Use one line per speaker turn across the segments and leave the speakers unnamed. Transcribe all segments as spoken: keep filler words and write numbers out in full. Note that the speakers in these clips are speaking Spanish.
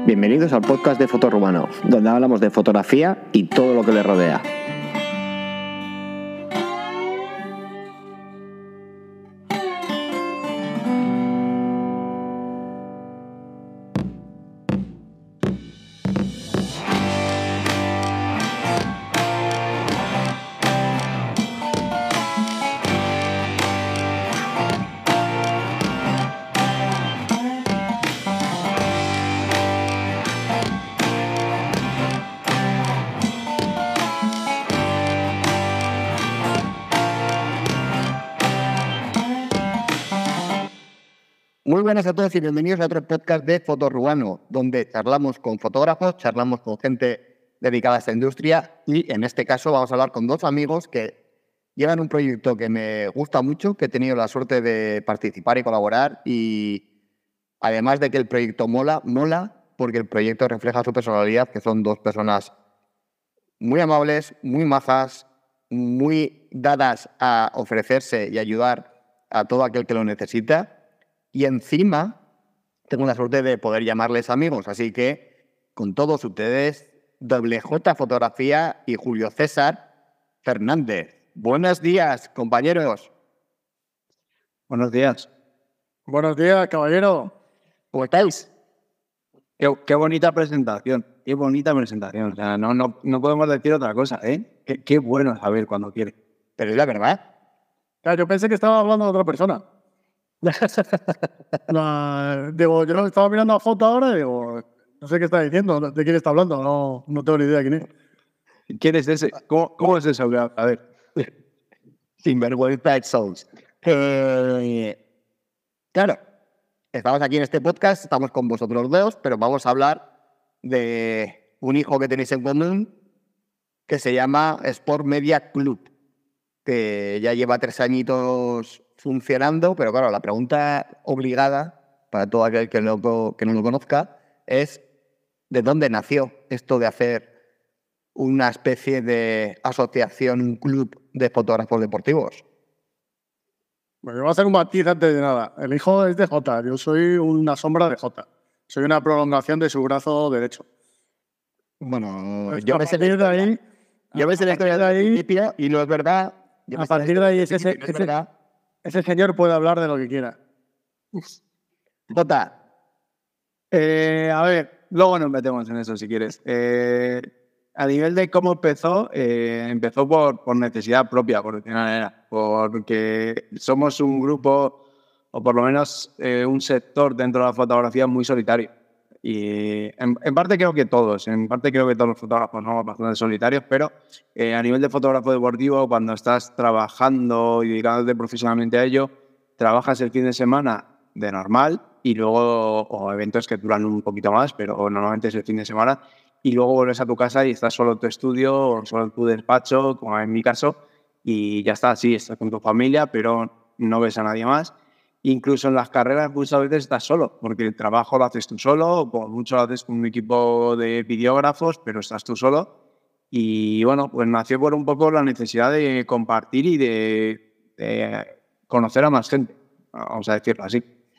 Bienvenidos al podcast de Fotorrubano, donde hablamos de fotografía y todo lo que le rodea. Muy buenas a todos y bienvenidos a otro podcast de Fotorrubano, donde charlamos con fotógrafos, charlamos con gente dedicada a esta industria y en este caso vamos a hablar con dos amigos que llevan un proyecto que me gusta mucho, que he tenido la suerte de participar y colaborar y además de que el proyecto mola, mola porque el proyecto refleja su personalidad, que son dos personas muy amables, muy majas, muy dadas a ofrecerse y ayudar a todo aquel que lo necesita. Y encima tengo la suerte de poder llamarles amigos. Así que con todos ustedes, Doble J Fotografía y Julio César Fernández. Buenos días, compañeros.
Buenos días.
Buenos días, caballero.
¿Cómo estáis?
Qué, qué bonita presentación. Qué bonita presentación. O sea, no, no, no podemos decir otra cosa, ¿eh? Qué, qué bueno saber cuando quiere.
Pero es la verdad.
Claro, yo pensé que estaba hablando de otra persona. La, digo, yo no estaba mirando la foto ahora y digo, no sé qué está diciendo, de quién está hablando, no, no tengo ni idea de quién es.
¿Quién es ese? ¿Cómo, cómo es eso? A ver.
Sinvergüenza Souls. Eh, claro, estamos aquí en este podcast, estamos con vosotros dos, pero vamos a hablar de un hijo que tenéis en común que se llama Sport Media Club, que ya lleva tres añitos funcionando, pero claro, la pregunta obligada para todo aquel que no, que no lo conozca es ¿de dónde nació esto de hacer una especie de asociación, un club de fotógrafos deportivos?
Bueno, yo voy a hacer un matiz antes de nada. El hijo es de Jota, yo soy una sombra de Jota. Soy una prolongación de su brazo derecho.
Bueno,
Pues
yo
a
me sé
partir de ahí,
yo me sé la historia de ahí y no es verdad. Yo
a
me sé la
partir de ahí ese,
historia y no es
ese,
verdad.
ese señor puede hablar de lo que quiera.
Jota,
Eh, a ver, luego nos metemos en eso si quieres. Eh, a nivel de cómo empezó, eh, empezó por, por necesidad propia, por decirlo de una manera. Porque somos un grupo, o por lo menos eh, un sector dentro de la fotografía muy solitario. Y en, en parte creo que todos, en parte creo que todos los fotógrafos somos bastante solitarios, pero eh, a nivel de fotógrafo deportivo, cuando estás trabajando y dedicándote profesionalmente a ello, trabajas el fin de semana de normal y luego, o eventos que duran un poquito más, pero normalmente es el fin de semana, y luego vuelves a tu casa y estás solo en tu estudio o solo en tu despacho, como en mi caso, y ya está, sí, estás con tu familia, pero no ves a nadie más. Incluso en las carreras muchas veces estás solo, porque el trabajo lo haces tú solo, o por mucho lo haces con un equipo de videógrafos, pero estás tú solo. Y bueno, pues nació por un poco la necesidad de compartir y de, de conocer a más gente, vamos a decirlo así.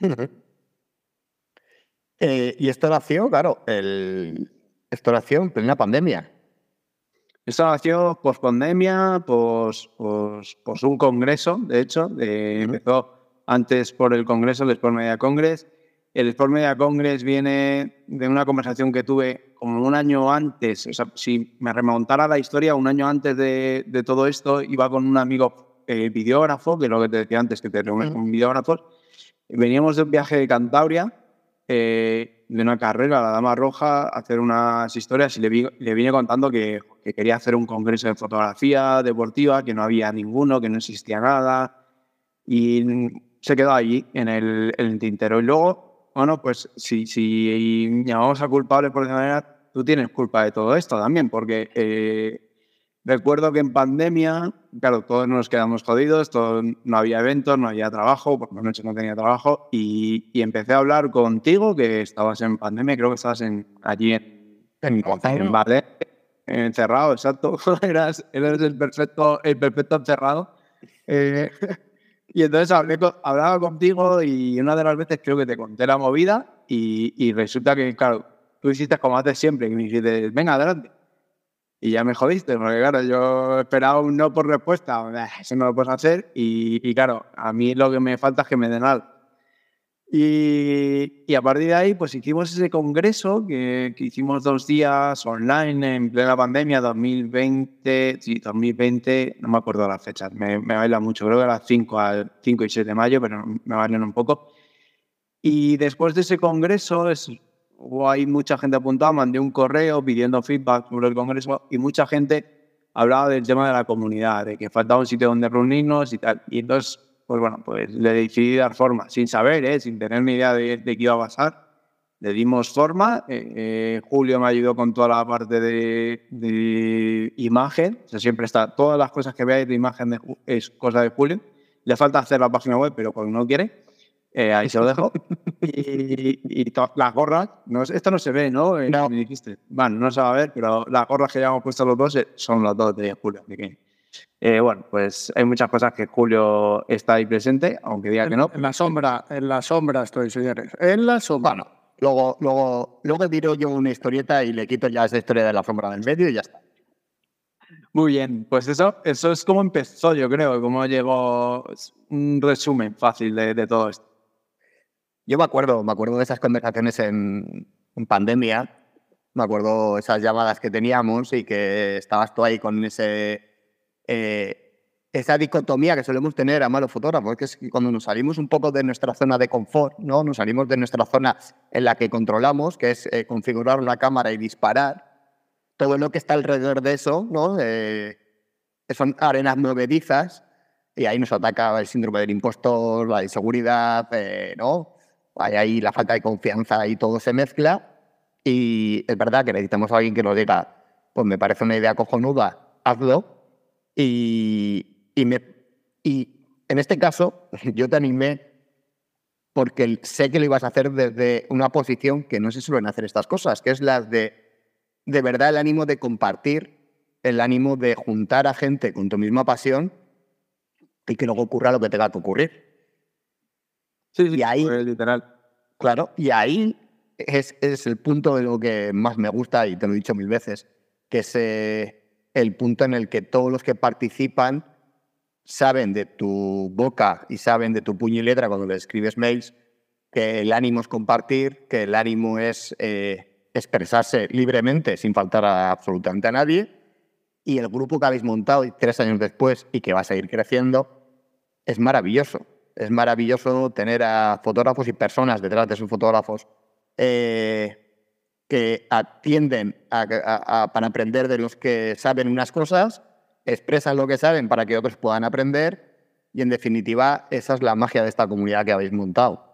eh, y esto nació, claro, el, esto nació en plena pandemia.
Esto nació post pandemia, pos, pos, pos un congreso, de hecho, eh, uh-huh. Empezó antes por el congreso, el Sport Media Congress. El Sport Media Congress viene de una conversación que tuve como un año antes, o sea, si me remontara la historia, un año antes de, de todo esto, iba con un amigo eh, videógrafo, que es lo que te decía antes, que te reúnes con videógrafos. Veníamos de un viaje de Cantabria, eh, de una carrera, la Dama Roja, a hacer unas historias y le, vi, le vine contando que, que quería hacer un congreso de fotografía deportiva, que no había ninguno, que no existía nada, y se quedó allí en el, en el tintero. Y luego, bueno, pues si, si llamamos a culpables por esa manera, tú tienes culpa de todo esto también, porque eh, recuerdo que en pandemia, claro, todos nos quedamos jodidos, todo, no había eventos, no había trabajo, por la noche no tenía trabajo, y, y empecé a hablar contigo, que estabas en pandemia, creo que estabas en, allí en, en, en Vale, encerrado, exacto, eras, eras el, perfecto, el perfecto encerrado. Eh, y entonces hablé, hablaba contigo y una de las veces creo que te conté la movida y, y resulta que, claro, tú hiciste como haces siempre, que me dijiste, venga, adelante. Y ya me jodiste, porque claro, yo esperaba un no por respuesta, eso no lo puedes hacer, y, y claro, a mí lo que me falta es que me den algo. Y, y a partir de ahí, pues hicimos ese congreso que, que hicimos dos días online en plena pandemia, dos mil veinte, sí, dos mil veinte, no me acuerdo las fechas, me, me bailan mucho, creo que era cinco, al, cinco y seis de mayo, pero me bailan un poco. Y después de ese congreso, es, hubo ahí mucha gente apuntada, mandé un correo pidiendo feedback sobre el congreso y mucha gente hablaba del tema de la comunidad, de que faltaba un sitio donde reunirnos y tal. Y entonces, pues bueno, pues le decidí dar forma, sin saber, ¿eh? Sin tener ni idea de, de qué iba a pasar. Le dimos forma. Eh, eh, Julio me ayudó con toda la parte de, de imagen. O sea, siempre está, todas las cosas que veáis de imagen de, es cosa de Julio. Le falta hacer la página web, pero cuando no quiere. Eh, ahí se lo dejo. Y, y las gorras, no, esto no se ve, ¿no? Eh,
No.
Me dijiste. Bueno, no se va a ver, pero las gorras que ya hemos puesto los dos eh, son los dos de Julio. Así que, eh, bueno, pues hay muchas cosas que Julio está ahí presente, aunque diga
En,
que no.
en la sombra, en la sombra estoy, señores. En la sombra.
Bueno, luego, luego, luego tiro yo una historieta y le quito ya esa historia de la sombra del medio y ya está.
Muy bien, pues eso, eso es como empezó, yo creo, como llegó, un resumen fácil de, de todo esto.
Yo me acuerdo, me acuerdo de esas conversaciones en, en pandemia, me acuerdo esas llamadas que teníamos y que estabas tú ahí con ese, eh, esa dicotomía que solemos tener a malos fotógrafos, que es que cuando nos salimos un poco de nuestra zona de confort, ¿no? Nos salimos de nuestra zona en la que controlamos, que es eh, configurar una cámara y disparar, todo lo que está alrededor de eso, ¿no? Eh, son arenas movedizas y ahí nos ataca el síndrome del impostor, la inseguridad, eh, ¿no? Hay ahí la falta de confianza y todo se mezcla. Y es verdad que necesitamos a alguien que nos diga, pues me parece una idea cojonuda, hazlo. Y, y, me, y en este caso yo te animé porque sé que lo ibas a hacer desde una posición que no se suelen hacer estas cosas, que es la de, de verdad, el ánimo de compartir, el ánimo de juntar a gente con tu misma pasión y que luego ocurra lo que tenga que ocurrir.
Sí, sí,
y ahí,
pues, literal.
Claro, y ahí es, es el punto de lo que más me gusta, y te lo he dicho mil veces, que es eh, el punto en el que todos los que participan saben de tu boca y saben de tu puño y letra cuando le escribes mails que el ánimo es compartir, que el ánimo es eh, expresarse libremente sin faltar a absolutamente a nadie, y el grupo que habéis montado tres años después y que va a seguir creciendo es maravilloso. Es maravilloso tener a fotógrafos y personas detrás de sus fotógrafos eh, que atienden a, a, a, para aprender de los que saben unas cosas, expresan lo que saben para que otros puedan aprender y, en definitiva, esa es la magia de esta comunidad que habéis montado.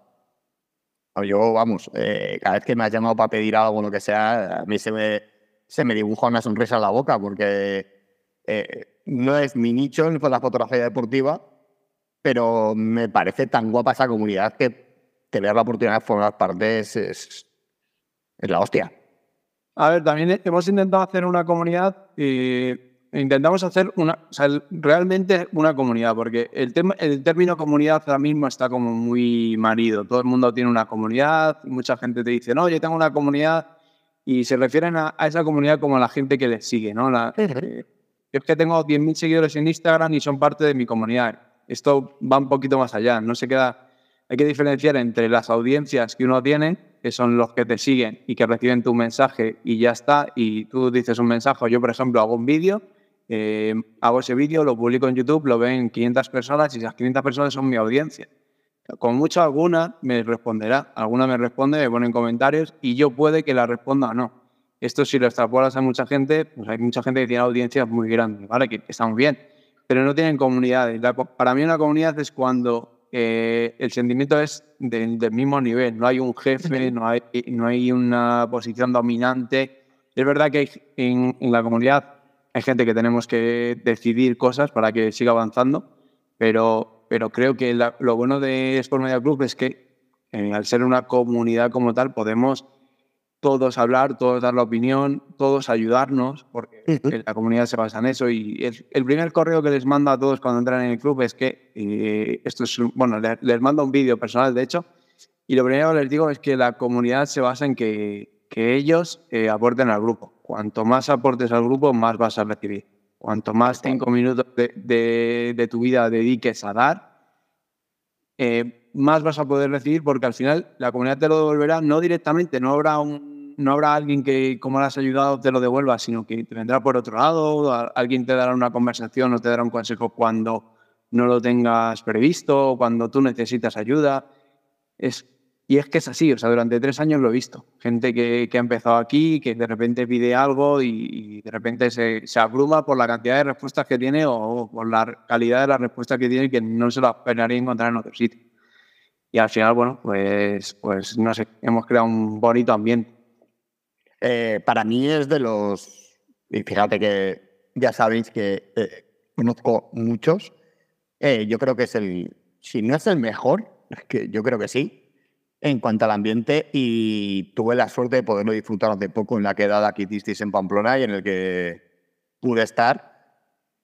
Yo, vamos, eh, cada vez que me has llamado para pedir algo o lo que sea, a mí se me, se me dibuja una sonrisa en la boca porque eh, no es mi nicho en la fotografía deportiva, pero me parece tan guapa esa comunidad que tener la oportunidad de formar parte es, es, es la hostia.
A ver, también hemos intentado hacer una comunidad y intentamos hacer una, o sea, realmente una comunidad, porque el, tema, el término comunidad ahora mismo está como muy marido. Todo el mundo tiene una comunidad, mucha gente te dice, no, yo tengo una comunidad, y se refieren a, a esa comunidad como a la gente que les sigue, ¿no? La, eh, yo es que tengo diez mil seguidores en Instagram y son parte de mi comunidad. Esto va un poquito más allá, no se queda, hay que diferenciar entre las audiencias que uno tiene, que son los que te siguen y que reciben tu mensaje y ya está, y tú dices un mensaje, yo por ejemplo hago un vídeo, eh, hago ese vídeo, lo publico en YouTube, lo ven quinientas personas y esas quinientas personas son mi audiencia. Con mucho alguna me responderá, alguna me responde, me pone en comentarios y yo puede que la responda o no. Esto si lo extrapolas a mucha gente, pues hay mucha gente que tiene audiencias muy grandes, ¿vale? Que está muy bien, pero no tienen comunidades. Para mí una comunidad es cuando eh, el sentimiento es de, del mismo nivel, no hay un jefe, no hay, no hay una posición dominante. Es verdad que hay, en, en la comunidad hay gente que tenemos que decidir cosas para que siga avanzando, pero, pero creo que la, lo bueno de Sport Media Club es que eh, al ser una comunidad como tal podemos todos hablar, todos dar la opinión, todos ayudarnos, porque uh-huh. la comunidad se basa en eso. Y el, el primer correo que les mando a todos cuando entran en el club es que, eh, esto es, bueno, les, les mando un vídeo personal, de hecho, y lo primero que les digo es que la comunidad se basa en que, que ellos eh, aporten al grupo. Cuanto más aportes al grupo, más vas a recibir. Cuanto más cinco minutos de, de, de tu vida dediques a dar, eh, más vas a poder recibir, porque al final la comunidad te lo devolverá, no directamente, no habrá un, no habrá alguien que, como le has ayudado, te lo devuelva, sino que te vendrá por otro lado, a, alguien te dará una conversación o te dará un consejo cuando no lo tengas previsto o cuando tú necesitas ayuda. Es, y es que es así, o sea, durante tres años lo he visto. Gente que, que ha empezado aquí, que de repente pide algo y, y de repente se, se abruma por la cantidad de respuestas que tiene o por la calidad de las respuestas que tiene, que no se las esperaría encontrar en otro sitio. Y al final, bueno, pues, pues no sé, hemos creado un bonito ambiente.
Eh, para mí es de los... Y fíjate que ya sabéis que eh, conozco muchos. Eh, yo creo que es el... Si no es el mejor, que yo creo que sí, en cuanto al ambiente, y tuve la suerte de poderlo disfrutar hace poco en la quedada que hicisteis en Pamplona y en el que pude estar,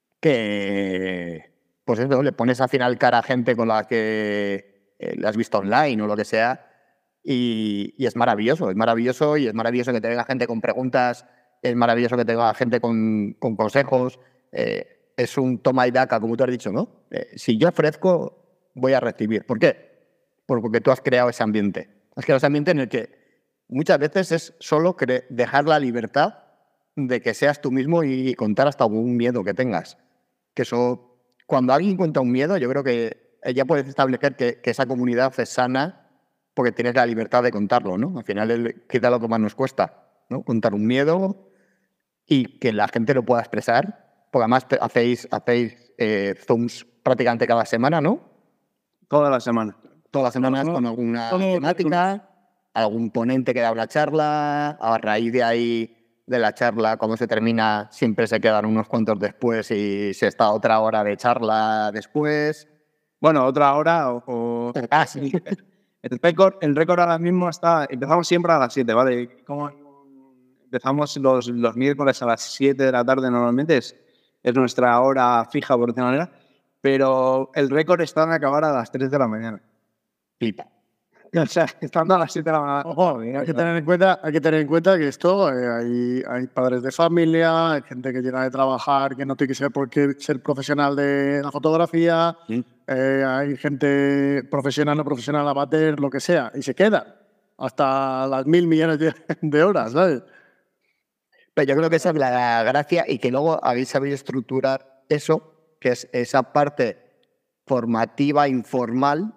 que pues eso, le pones al final cara a gente con la que eh, la has visto online o lo que sea, y, y es maravilloso, es maravilloso y es maravilloso que te venga gente con preguntas, es maravilloso que te venga gente con, con consejos, eh, es un toma y daca, como tú has dicho, ¿no? Eh, si yo ofrezco, voy a recibir. ¿Por qué? Porque tú has creado ese ambiente. Has creado ese ambiente en el que muchas veces es solo dejar la libertad de que seas tú mismo y contar hasta algún miedo que tengas. Que eso, cuando alguien cuenta un miedo, yo creo que ya puedes establecer que, que esa comunidad es sana porque tienes la libertad de contarlo, ¿no? Al final es quizá lo que más nos cuesta, ¿no? Contar un miedo y que la gente lo pueda expresar. Porque además hacéis, hacéis eh, Zooms prácticamente cada semana, ¿no?
Toda la semana.
Todas las semanas con alguna temática, algún ponente que da una charla, a raíz de ahí, de la charla, cuando se termina, siempre se quedan unos cuantos después y se está otra hora de charla después.
Bueno, otra hora o... o...
Ah, sí.
El récord, el récord ahora mismo está... Empezamos siempre a las siete, ¿vale? Como empezamos los, los miércoles a las siete de la tarde normalmente, es, es nuestra hora fija, por decirlo de manera, pero el récord está en acabar a las tres de la mañana.
Flipa.
O sea, estando a las siete de la mañana.
Ojo, hay que tener en cuenta, hay que tener en cuenta que esto, eh, hay, hay padres de familia, hay gente que llega de trabajar, que no tiene que ser por qué ser profesional de la fotografía,
¿Sí?
eh, hay gente profesional, no profesional, amateur, lo que sea, y se quedan hasta las mil millones de, de horas, ¿sabes?
Pero yo creo que esa es la gracia y que luego habéis sabido estructurar eso, que es esa parte formativa, informal,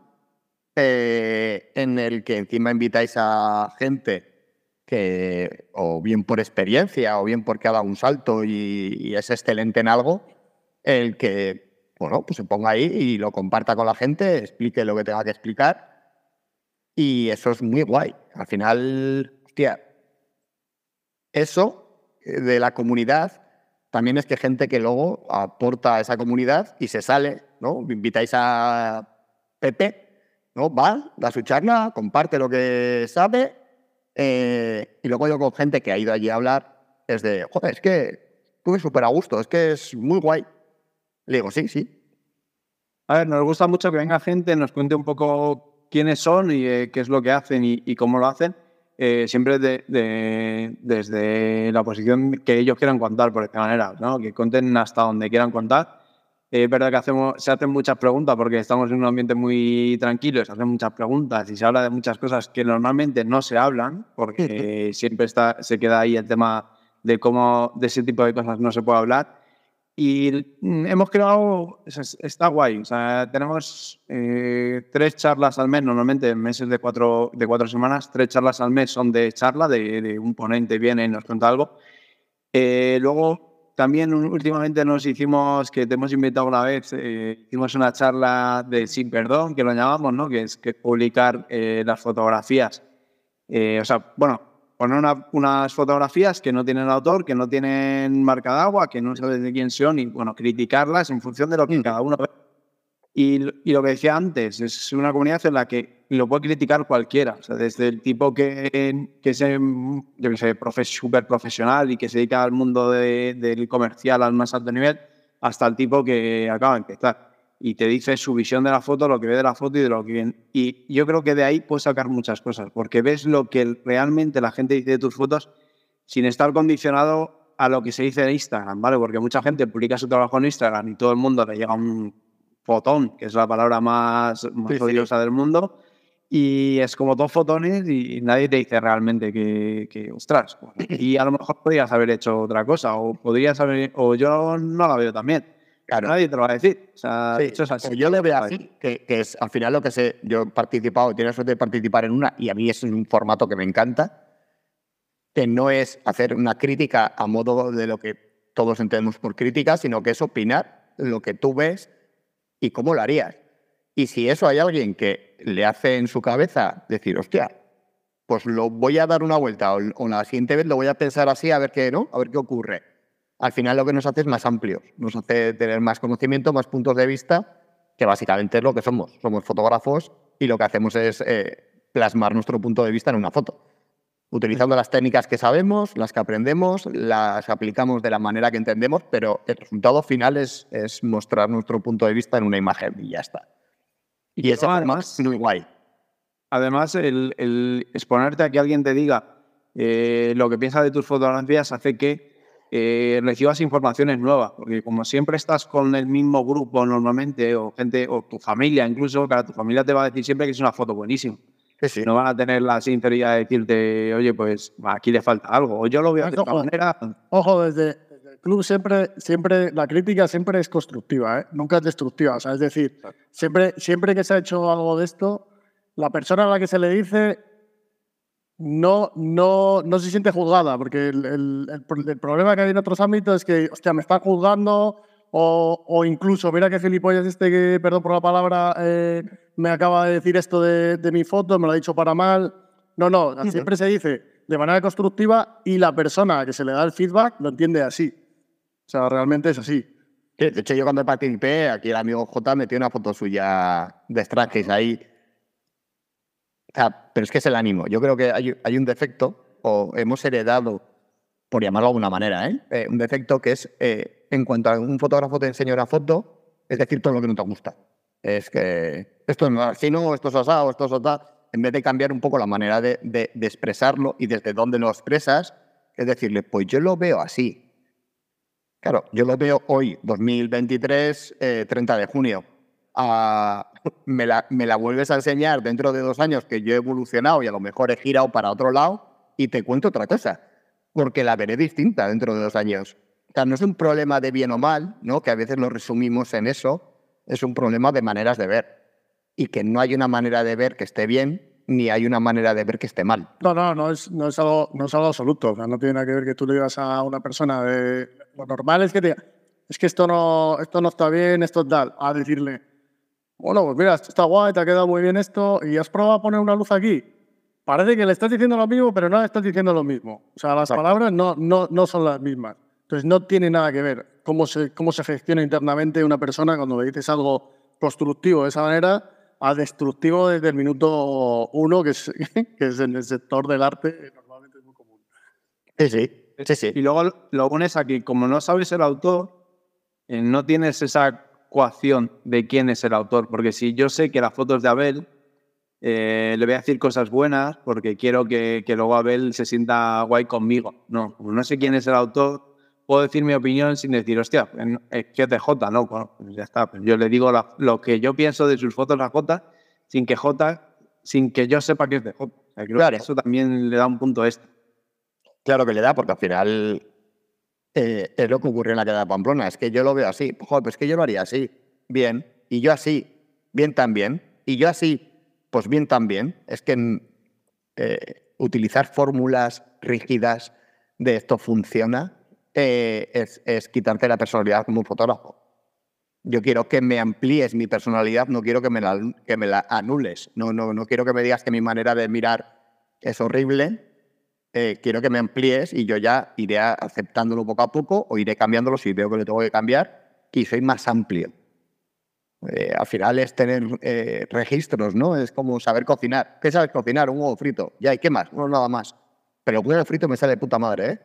Eh, en el que encima invitáis a gente que o bien por experiencia o bien porque ha dado un salto y, y es excelente en algo, el que bueno, pues se ponga ahí y lo comparta con la gente, explique lo que tenga que explicar, y eso es muy guay. Al final, hostia, eso de la comunidad también es que gente que luego aporta a esa comunidad y se sale, ¿no? Invitáis a Pepe, ¿no? Va, da su charla, comparte lo que sabe, eh, y luego yo con gente que ha ido allí a hablar, es de, joder, es que estuve súper a gusto, es que es muy guay. Le digo, sí, sí.
A ver, nos gusta mucho que venga gente, nos cuente un poco quiénes son y eh, qué es lo que hacen y, y cómo lo hacen, eh, siempre de, de, desde la posición que ellos quieran contar, por esta manera, ¿no? Que cuenten hasta donde quieran contar. Es verdad que hacemos, se hacen muchas preguntas porque estamos en un ambiente muy tranquilo, se hacen muchas preguntas y se habla de muchas cosas que normalmente no se hablan porque siempre está, se queda ahí el tema de cómo de ese tipo de cosas no se puede hablar. Y hemos creado, está guay, o sea, tenemos eh, tres charlas al mes, normalmente en meses de cuatro, de cuatro semanas, tres charlas al mes son de charla, de, de un ponente viene y nos cuenta algo. Eh, luego... También últimamente nos hicimos, que te hemos invitado una vez, eh, hicimos una charla de Sin Perdón, que lo llamamos, ¿no? Que es que publicar eh, las fotografías. Eh, o sea, bueno, poner una, unas fotografías que no tienen autor, que no tienen marca de agua, que no sabes de quién son y, bueno, criticarlas en función de lo que cada uno ve. Y, y lo que decía antes, es una comunidad en la que lo puede criticar cualquiera, o sea, desde el tipo que, que es yo que sé, profe, súper profesional y que se dedica al mundo de, del comercial al más alto nivel, hasta el tipo que acaba de empezar. y te dice su visión de la foto, lo que ve de la foto y de lo que viene. Y yo creo que de ahí puedes sacar muchas cosas, porque ves lo que realmente la gente dice de tus fotos sin estar condicionado a lo que se dice en Instagram, ¿vale? Porque mucha gente publica su trabajo en Instagram y todo el mundo le llega un fotón, que es la palabra más, más
Sí,
odiosa
sí.
del mundo, y es como dos fotones y nadie te dice realmente que, que ostras, pues aquí a lo mejor podrías haber hecho otra cosa, o podrías haber, o yo no la veo tan bien.
Claro.
Nadie te lo va a decir. O sea,
Sí,
eso es así.
pues yo lo veo así, que, que es al final lo que sé. Yo he participado, he tenido la suerte de participar en una, y a mí es un formato que me encanta, que no es hacer una crítica a modo de lo que todos entendemos por crítica, sino que es opinar lo que tú ves y cómo lo harías. Y si eso hay alguien que le hace en su cabeza decir, hostia, pues lo voy a dar una vuelta, o, o la siguiente vez lo voy a pensar así, a ver qué, ¿no? A ver qué ocurre. Al final lo que nos hace es más amplios, nos hace tener más conocimiento, más puntos de vista, que básicamente es lo que somos. Somos fotógrafos y lo que hacemos es eh, plasmar nuestro punto de vista en una foto. Utilizando las técnicas que sabemos, las que aprendemos, las aplicamos de la manera que entendemos, pero el resultado final es, es mostrar nuestro punto de vista en una imagen y ya está. Y, y ese
además
es muy guay.
Además, el, el exponerte a que alguien te diga eh, lo que piensa de tus fotografías hace que eh, recibas informaciones nuevas, porque como siempre estás con el mismo grupo normalmente, o gente, o tu familia incluso, claro, tu familia te va a decir siempre que es una foto buenísima.
Sí, sí.
No van a tener la sinceridad de decirte, oye, pues aquí le falta algo, o yo lo veo de esta manera.
Ojo, desde, desde el club siempre, siempre, la crítica siempre es constructiva, ¿eh? Nunca es destructiva. O sea, es decir, siempre, siempre que se ha hecho algo de esto, la persona a la que se le dice no, no, no se siente juzgada, porque el, el, el, el problema que hay en otros ámbitos es que, hostia, me están juzgando, o, o incluso, mira que gilipollas este que, perdón por la palabra, eh, me acaba de decir esto de, de mi foto, me lo ha dicho para mal. No, no, siempre se dice de manera constructiva y la persona que se le da el feedback lo entiende así. O sea, realmente es así.
Sí, de hecho, yo cuando participé, aquí el amigo J metió una foto suya de Stranges ahí. O sea, pero es que es el ánimo. Yo creo que hay, hay un defecto, o hemos heredado, por llamarlo de alguna manera, ¿eh? Eh, un defecto que es, eh, en cuanto a un fotógrafo te enseña una foto, es decir todo lo que no te gusta. Es que esto es así, no, esto es asado, esto es asado. En vez de cambiar un poco la manera de, de, de expresarlo y desde dónde lo expresas, es decirle, pues yo lo veo así. Claro, yo lo veo hoy, dos mil veintitrés, eh, treinta de junio. Uh, me, la, me la vuelves a enseñar dentro de dos años que yo he evolucionado y a lo mejor he girado para otro lado y te cuento otra cosa, porque la veré distinta dentro de dos años. O sea, no es un problema de bien o mal, ¿no? Que a veces lo resumimos en eso, es un problema de maneras de ver y que no hay una manera de ver que esté bien ni hay una manera de ver que esté mal.
No, no, no es, no es, algo, no es algo absoluto. O sea, no tiene nada que ver que tú le digas a una persona de... Lo normal es que te diga, es que esto no, esto no está bien, esto es tal. A decirle, bueno, pues mira, esto está guay, te ha quedado muy bien esto, y has probado a poner una luz aquí. Parece que le estás diciendo lo mismo, pero no le estás diciendo lo mismo. O sea, las Exacto. palabras no, no, no son las mismas. Entonces, no tiene nada que ver cómo se, cómo se gestiona internamente una persona cuando le dices algo constructivo de esa manera a destructivo desde el minuto uno, que es, que es en el sector del arte, normalmente es muy común.
Sí, sí. Sí, sí.
Y luego lo pones aquí, como no sabes el autor, eh, no tienes esa ecuación de quién es el autor, porque si yo sé que la foto es de Abel, eh, le voy a decir cosas buenas porque quiero que, que luego Abel se sienta guay conmigo. No, como no sé quién es el autor, puedo decir mi opinión sin decir, hostia, es que es de J, ¿no? Bueno, pues ya está. Pues yo le digo la, lo que yo pienso de sus fotos a J, sin que J, sin que yo sepa que es de J. O sea, creo claro. que eso también le da un punto extra.
Claro que le da, porque al final eh, es lo que ocurrió en la queda de Pamplona. Es que yo lo veo así. Joder, pues que yo lo haría así. Bien. Y yo así. Bien también. Y yo así. Pues bien también. Es que eh, utilizar fórmulas rígidas de esto funciona eh, es, es quitarte la personalidad como un fotógrafo. Yo quiero que me amplíes mi personalidad, no quiero que me la, que me la anules. No, no, no quiero que me digas que mi manera de mirar es horrible. Eh, quiero que me amplíes y yo ya iré aceptándolo poco a poco o iré cambiándolo si veo que lo tengo que cambiar y soy más amplio. Eh, al final es tener eh, registros, ¿no? Es como saber cocinar. ¿Qué sabes cocinar? Un huevo frito. Ya, ¿y qué más? No, nada más. Pero el huevo frito me sale de puta madre, ¿eh?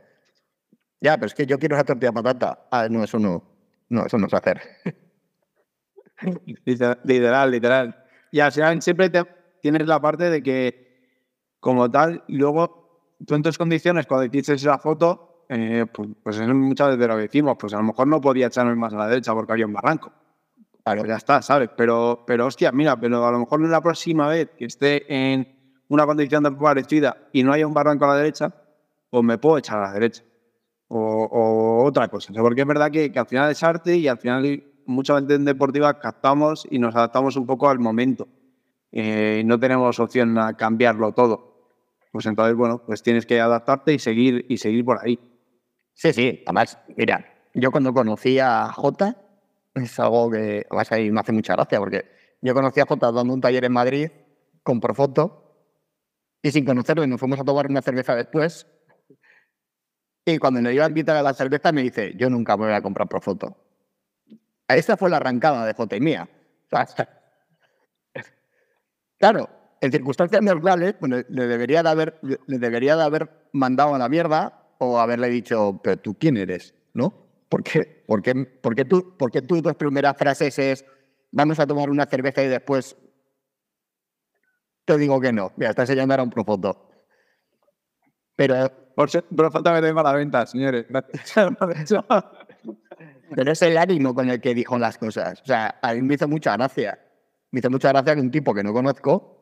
Ya, pero es que yo quiero esa tortilla de patata. Ah, no, eso no. No, eso no sé hacer.
Literal, literal, literal. Y al final siempre te, tienes la parte de que, como tal, luego tú en tus condiciones, cuando hiciste esa foto, eh, pues, pues es muchas veces lo que decimos, pues a lo mejor no podía echarme más a la derecha porque había un barranco. Claro, ya está, ¿sabes? Pero, pero hostia, mira, pero a lo mejor en la próxima vez que esté en una condición parecida y no haya un barranco a la derecha, pues me puedo echar a la derecha. O, o otra cosa. O sea, porque es verdad que, que al final es arte y al final muchas veces en deportiva captamos y nos adaptamos un poco al momento. Eh, no tenemos opción a cambiarlo todo. Pues entonces, bueno, pues tienes que adaptarte y seguir, y seguir por ahí.
Sí, sí. Además, mira, yo cuando conocí a Jota, es algo que además ahí me hace mucha gracia, porque yo conocí a Jota dando un taller en Madrid con Profoto y sin conocerlo nos fuimos a tomar una cerveza después. Y cuando nos iba a invitar a la cerveza me dice, yo nunca me voy a comprar Profoto. Esa fue la arrancada de Jota y mía. O sea, claro, en circunstancias normales pues, le, debería de haber, le debería de haber mandado a la mierda o haberle dicho, pero tú quién eres, ¿no? ¿Por qué, por qué, por qué tú, por qué tus dos primeras frases es, vamos a tomar una cerveza y después te digo que no? Mira, está enseñando ahora un Profoto. Pero...
Por ser Profoto me doy mala venta, señores. Gracias.
Pero es el ánimo con el que dijo las cosas. O sea, a mí me hizo mucha gracia. Me hizo mucha gracia que un tipo que no conozco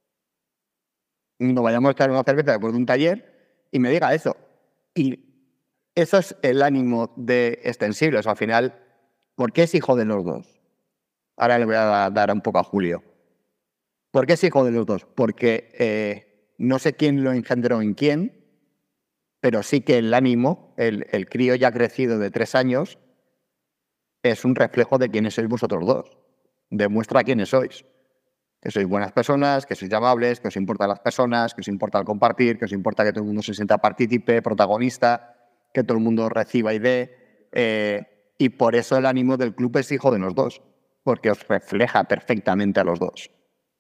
nos vayamos a echar una cerveza después de un taller y me diga eso. Y eso es el ánimo de Extensibles. Al final, ¿por qué es hijo de los dos? Ahora le voy a dar un poco a Julio. ¿Por qué es hijo de los dos? Porque eh, no sé quién lo engendró en quién, pero sí que el ánimo, el, el crío ya crecido de tres años, es un reflejo de quiénes sois vosotros dos. Demuestra quiénes sois. Que sois buenas personas, que sois amables, que os importan las personas, que os importa el compartir, que os importa que todo el mundo se sienta partícipe, protagonista, que todo el mundo reciba y dé. Eh, y por eso el ánimo del club es hijo de los dos, porque os refleja perfectamente a los dos.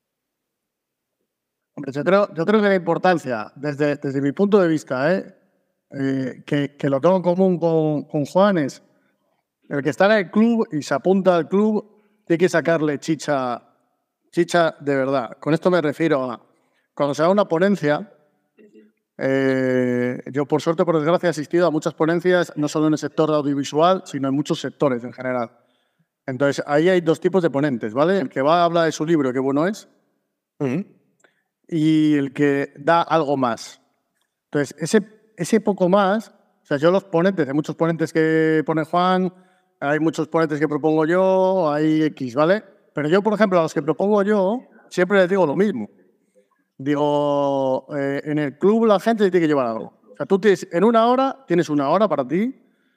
Hombre, yo creo, yo creo que la importancia, desde, desde mi punto de vista, ¿eh? Eh, que, que lo tengo en común con, con Juan, es el que está en el club y se apunta al club, tiene que sacarle chicha, chicha de verdad. Con esto me refiero a cuando se da una ponencia. Eh, yo, por suerte, por desgracia, he asistido a muchas ponencias, no solo en el sector audiovisual, sino en muchos sectores en general. Entonces, ahí hay dos tipos de ponentes, ¿vale? El que va a hablar de su libro, qué bueno es, uh-huh. y el que da algo más. Entonces, ese, ese poco más, o sea, yo los ponentes, hay muchos ponentes que pone Juan, hay muchos ponentes que propongo yo, hay X, ¿vale? Pero yo, por ejemplo, a los que propongo yo, siempre les digo lo mismo. Digo, eh, en el club la gente tiene que llevar algo. O sea, tú tienes, en una hora, tienes una hora para ti,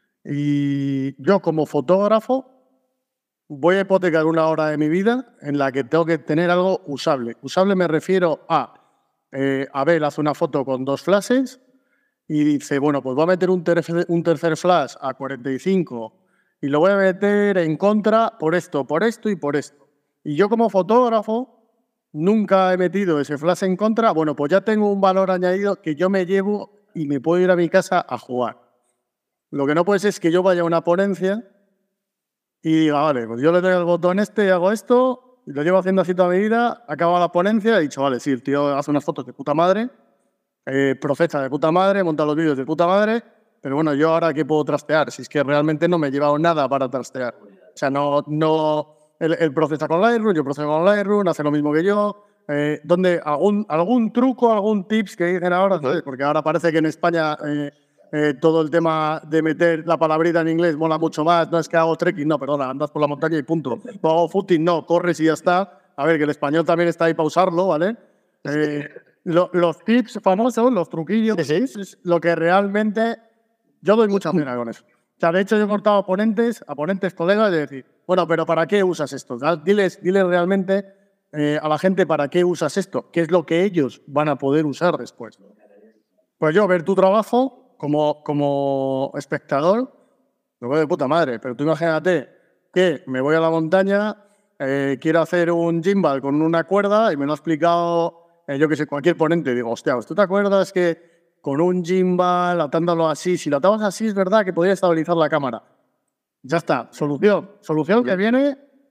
y yo como fotógrafo voy a hipotecar una hora de mi vida en la que tengo que tener algo usable. Usable me refiero a, eh, Abel hace una foto con dos flashes y dice, bueno, pues voy a meter un, ter un tercer flash a cuarenta y cinco y lo voy a meter en contra por esto, por esto y por esto. Y yo como fotógrafo nunca he metido ese flash en contra, bueno, pues ya tengo un valor añadido que yo me llevo y me puedo ir a mi casa a jugar. Lo que no puede ser es que yo vaya a una ponencia y diga, vale, pues yo le doy el botón este y hago esto, y lo llevo haciendo así toda mi vida, acaba la ponencia, he dicho, vale, sí, el tío hace unas fotos de puta madre, eh, procesa de puta madre, monta los vídeos de puta madre, pero bueno, yo ahora ¿qué puedo trastear? Si es que realmente no me he llevado nada para trastear. O sea, no, no, él, él procesa con Lightroom, yo proceso con Lightroom, hace lo mismo que yo. Eh, ¿dónde, algún, algún truco, algún tips que dicen ahora? ¿Sabes? Porque ahora parece que en España eh, eh, todo el tema de meter la palabrita en inglés mola mucho más. No es que hago trekking, no, perdona, andas por la montaña y punto. O hago footing, no, corres y ya está. A ver, que el español también está ahí para usarlo, ¿vale? Eh, lo, los tips famosos, los truquillos, sí, sí, es lo que realmente yo doy mucha pena con eso. O sea, de hecho, yo he cortado a ponentes, a ponentes, colegas, de decir, bueno, pero ¿para qué usas esto? Diles, diles realmente eh, a la gente para qué usas esto, qué es lo que ellos van a poder usar después. Pues yo, ver tu trabajo como, como espectador, lo veo de puta madre, pero tú imagínate que me voy a la montaña, eh, quiero hacer un gimbal con una cuerda y me lo ha explicado, eh, yo que sé, cualquier ponente. Digo, hostia, ¿tú te acuerdas que con un gimbal, atándolo así, si lo atabas así, es verdad que podría estabilizar la cámara? Ya está, solución. Solución que viene,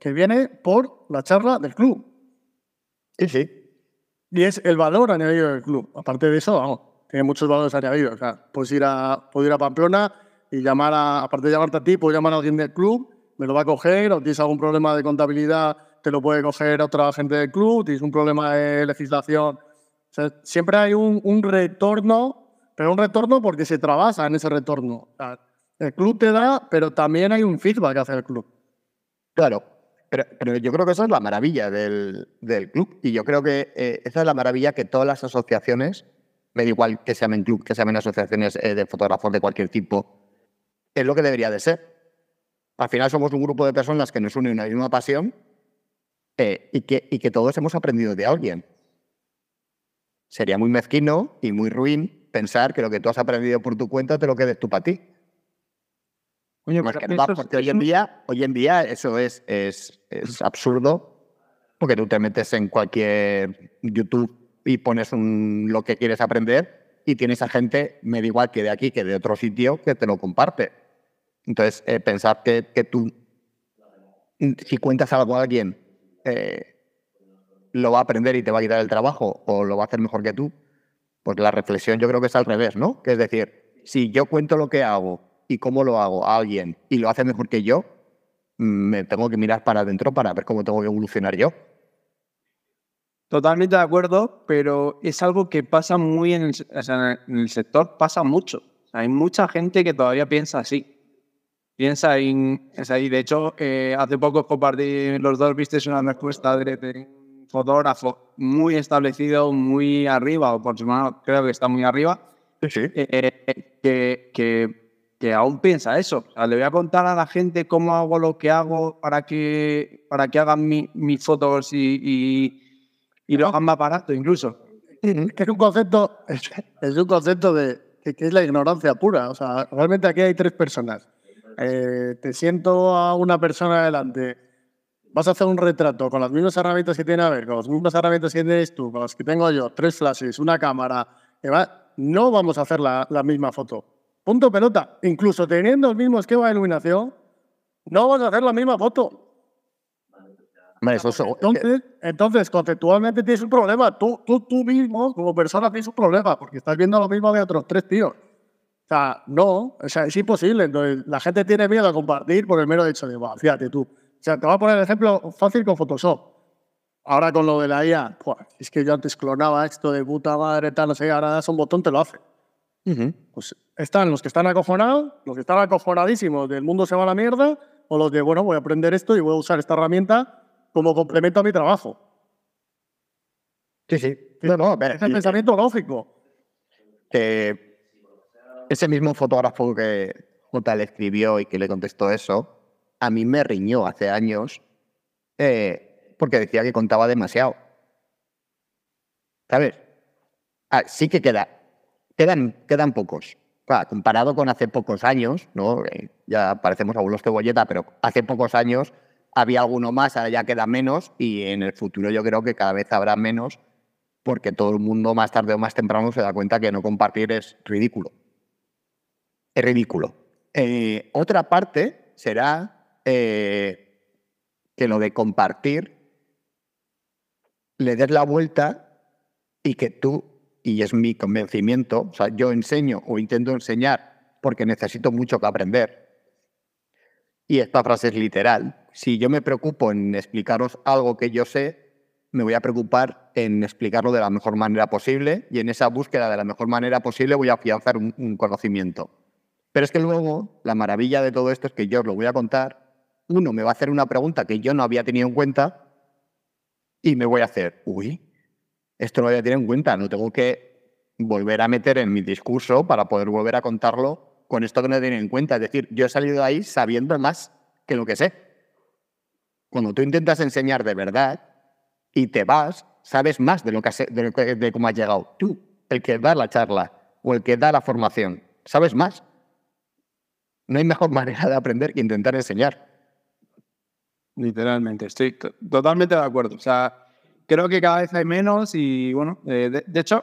que viene por la charla del club.
Sí, sí.
Y es el valor añadido del club. Aparte de eso, vamos, tiene muchos valores añadidos. O sea, puedes ir a, puedes ir a Pamplona y llamar a, aparte de llamarte a ti, puedes llamar a alguien del club, me lo va a coger, o tienes algún problema de contabilidad, te lo puede coger otra gente del club, tienes un problema de legislación. O sea, siempre hay un, un retorno, pero un retorno porque se trabaja en ese retorno. O sea, el club te da, pero también hay un feedback hacia el club.
Claro. Pero, pero yo creo que esa es la maravilla del, del club. Y yo creo que eh, esa es la maravilla que todas las asociaciones, me da igual que se llamen club, que se llamen asociaciones eh, de fotógrafos de cualquier tipo, es lo que debería de ser. Al final somos un grupo de personas que nos une una misma pasión eh, y, que, y que todos hemos aprendido de alguien. Sería muy mezquino y muy ruin pensar que lo que tú has aprendido por tu cuenta te lo quedes tú para ti.
Oye,
Más
pero
que nada,
eso es-
porque hoy en día, hoy en día eso es, es, es absurdo, porque tú te metes en cualquier YouTube y pones un, lo que quieres aprender y tienes a gente, me da igual que de aquí que de otro sitio, que te lo comparte. Entonces, eh, pensar que, que tú, si cuentas algo a alguien, eh, lo va a aprender y te va a quitar el trabajo o lo va a hacer mejor que tú, pues la reflexión yo creo que es al revés, ¿no? Que es decir, si yo cuento lo que hago y cómo lo hago a alguien y lo hace mejor que yo, me tengo que mirar para adentro para ver cómo tengo que evolucionar yo.
Totalmente de acuerdo, pero es algo que pasa muy en el, o sea, en el sector, pasa mucho. O sea, hay mucha gente que todavía piensa así. Piensa en... O sea, y de hecho, eh, hace poco compartí, los dos visteis una respuesta de, de un fotógrafo muy establecido, muy arriba, o por su mano creo que está muy arriba,
Sí, sí.
eh, que, que, que aún piensa eso. O sea, le voy a contar a la gente cómo hago lo que hago para que, para que hagan mi, mis fotos y, y, y lo hagan más barato incluso.
Que es un concepto, es, es un concepto de que, que es la ignorancia pura. O sea, realmente aquí hay tres personas. Eh, te siento a una persona delante, vas a hacer un retrato con las mismas herramientas que tiene a ver, con las mismas herramientas que tienes tú, con las que tengo yo, tres flashes, una cámara, que va, no vamos a hacer la, la misma foto. Punto pelota. Incluso teniendo el mismo esquema de iluminación, no vamos a hacer la misma foto.
Hombre, eso, eso-
Entonces, entonces, conceptualmente tienes un problema. Tú, tú, tú mismo, como persona, tienes un problema porque estás viendo lo mismo que otros tres tíos. O sea, no, o sea, es imposible. Entonces, la gente tiene miedo a compartir por el mero hecho de, "Buah, fíjate tú". O sea, te voy a poner el ejemplo fácil con Photoshop. Ahora con lo de la I A, ¡buah! Es que yo antes clonaba esto de puta madre, tal, no sé, ahora das un botón, te lo hace.
Ujú.
Pues están los que están acojonados, los que están acojonadísimos del mundo se va a la mierda, o los de, bueno, voy a aprender esto y voy a usar esta herramienta como complemento a mi trabajo.
Sí, sí. No, no,
Es el
y-
pensamiento lógico.
que ese mismo fotógrafo que J le escribió y que le contestó eso, a mí me riñó hace años eh, porque decía que contaba demasiado. ¿Sabes? Ah, sí que queda, quedan, quedan pocos. Claro, comparado con hace pocos años, ¿no? Eh, ya parecemos abuelos cebolleta, pero hace pocos años había alguno más, ahora ya queda menos y en el futuro yo creo que cada vez habrá menos porque todo el mundo más tarde o más temprano se da cuenta que no compartir es ridículo. Es ridículo. Eh, otra parte será eh, que lo de compartir le des la vuelta y que tú, y es mi convencimiento, o sea, yo enseño o intento enseñar porque necesito mucho que aprender. Y esta frase es literal. Si yo me preocupo en explicaros algo que yo sé, me voy a preocupar en explicarlo de la mejor manera posible y en esa búsqueda de la mejor manera posible voy a afianzar un, un conocimiento. Pero es que luego, la maravilla de todo esto es que yo os lo voy a contar, uno me va a hacer una pregunta que yo no había tenido en cuenta y me voy a hacer, uy, esto no lo había tenido en cuenta, no tengo que volver a meter en mi discurso para poder volver a contarlo con esto que no he tenido en cuenta. Es decir, yo he salido de ahí sabiendo más que lo que sé. Cuando tú intentas enseñar de verdad y te vas, sabes más de lo que has, de, lo que, de cómo has llegado. Tú, el que da la charla o el que da la formación, sabes más. No hay mejor manera de aprender que intentar enseñar.
Literalmente, estoy totalmente de acuerdo. O sea, creo que cada vez hay menos y bueno, eh, de, de hecho,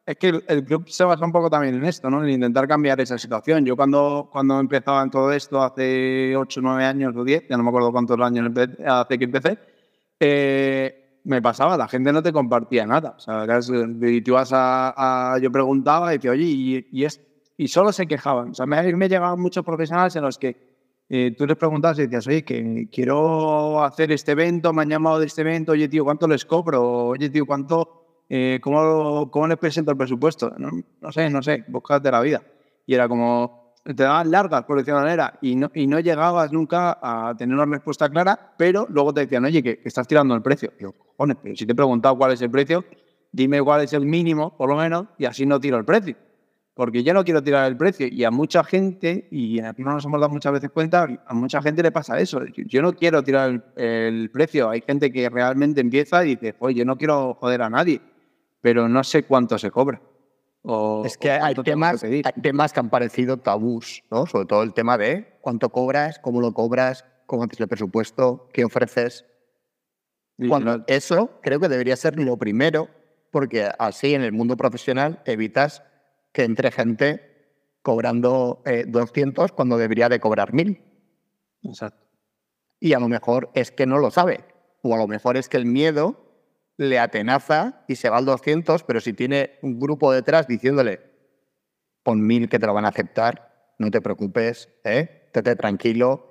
es que el, el club se basa un poco también en esto, ¿no? En intentar cambiar esa situación. Yo cuando, cuando empezaba en todo esto, hace ocho, nueve años o diez, ya no me acuerdo cuántos años hace que empecé, eh, me pasaba, la gente no te compartía nada. O sea, y tú ibas a, a, yo preguntaba y decía, oye, y, y, es, y solo se quejaban. O sea, me, me llegaban muchos profesionales en los que eh, tú les preguntabas y decías, oye, que quiero hacer este evento, me han llamado de este evento, oye, tío, ¿cuánto les cobro? Oye, tío, ¿cuánto...? Eh, ¿cómo, ¿Cómo les presento el presupuesto? No, no sé, no sé, búscate la vida. Y era como, te daban largas, por decirlo de manera, y no, y no llegabas nunca a tener una respuesta clara, pero luego te decían, oye, que, que estás tirando el precio. Y yo, cojones, pero si te he preguntado cuál es el precio, dime cuál es el mínimo, por lo menos, y así no tiro el precio. Porque yo no quiero tirar el precio. Y a mucha gente, y aquí no nos hemos dado muchas veces cuenta, a mucha gente le pasa eso. Yo no quiero tirar el, el precio. Hay gente que realmente empieza y dice, oye, yo no quiero joder a nadie, pero no sé cuánto se cobra. O,
es que hay temas, que hay temas que han parecido tabús, ¿no? Sobre todo el tema de cuánto cobras, cómo lo cobras, cómo haces el presupuesto, qué ofreces. Cuando eso creo que debería ser lo primero, porque así en el mundo profesional evitas que entre gente cobrando eh, doscientos cuando debería de cobrar mil.
Exacto.
Y a lo mejor es que no lo sabe, o a lo mejor es que el miedo le atenaza y se va al doscientos, pero si tiene un grupo detrás diciéndole, pon mil que te lo van a aceptar, no te preocupes, ¿eh? Estate tranquilo,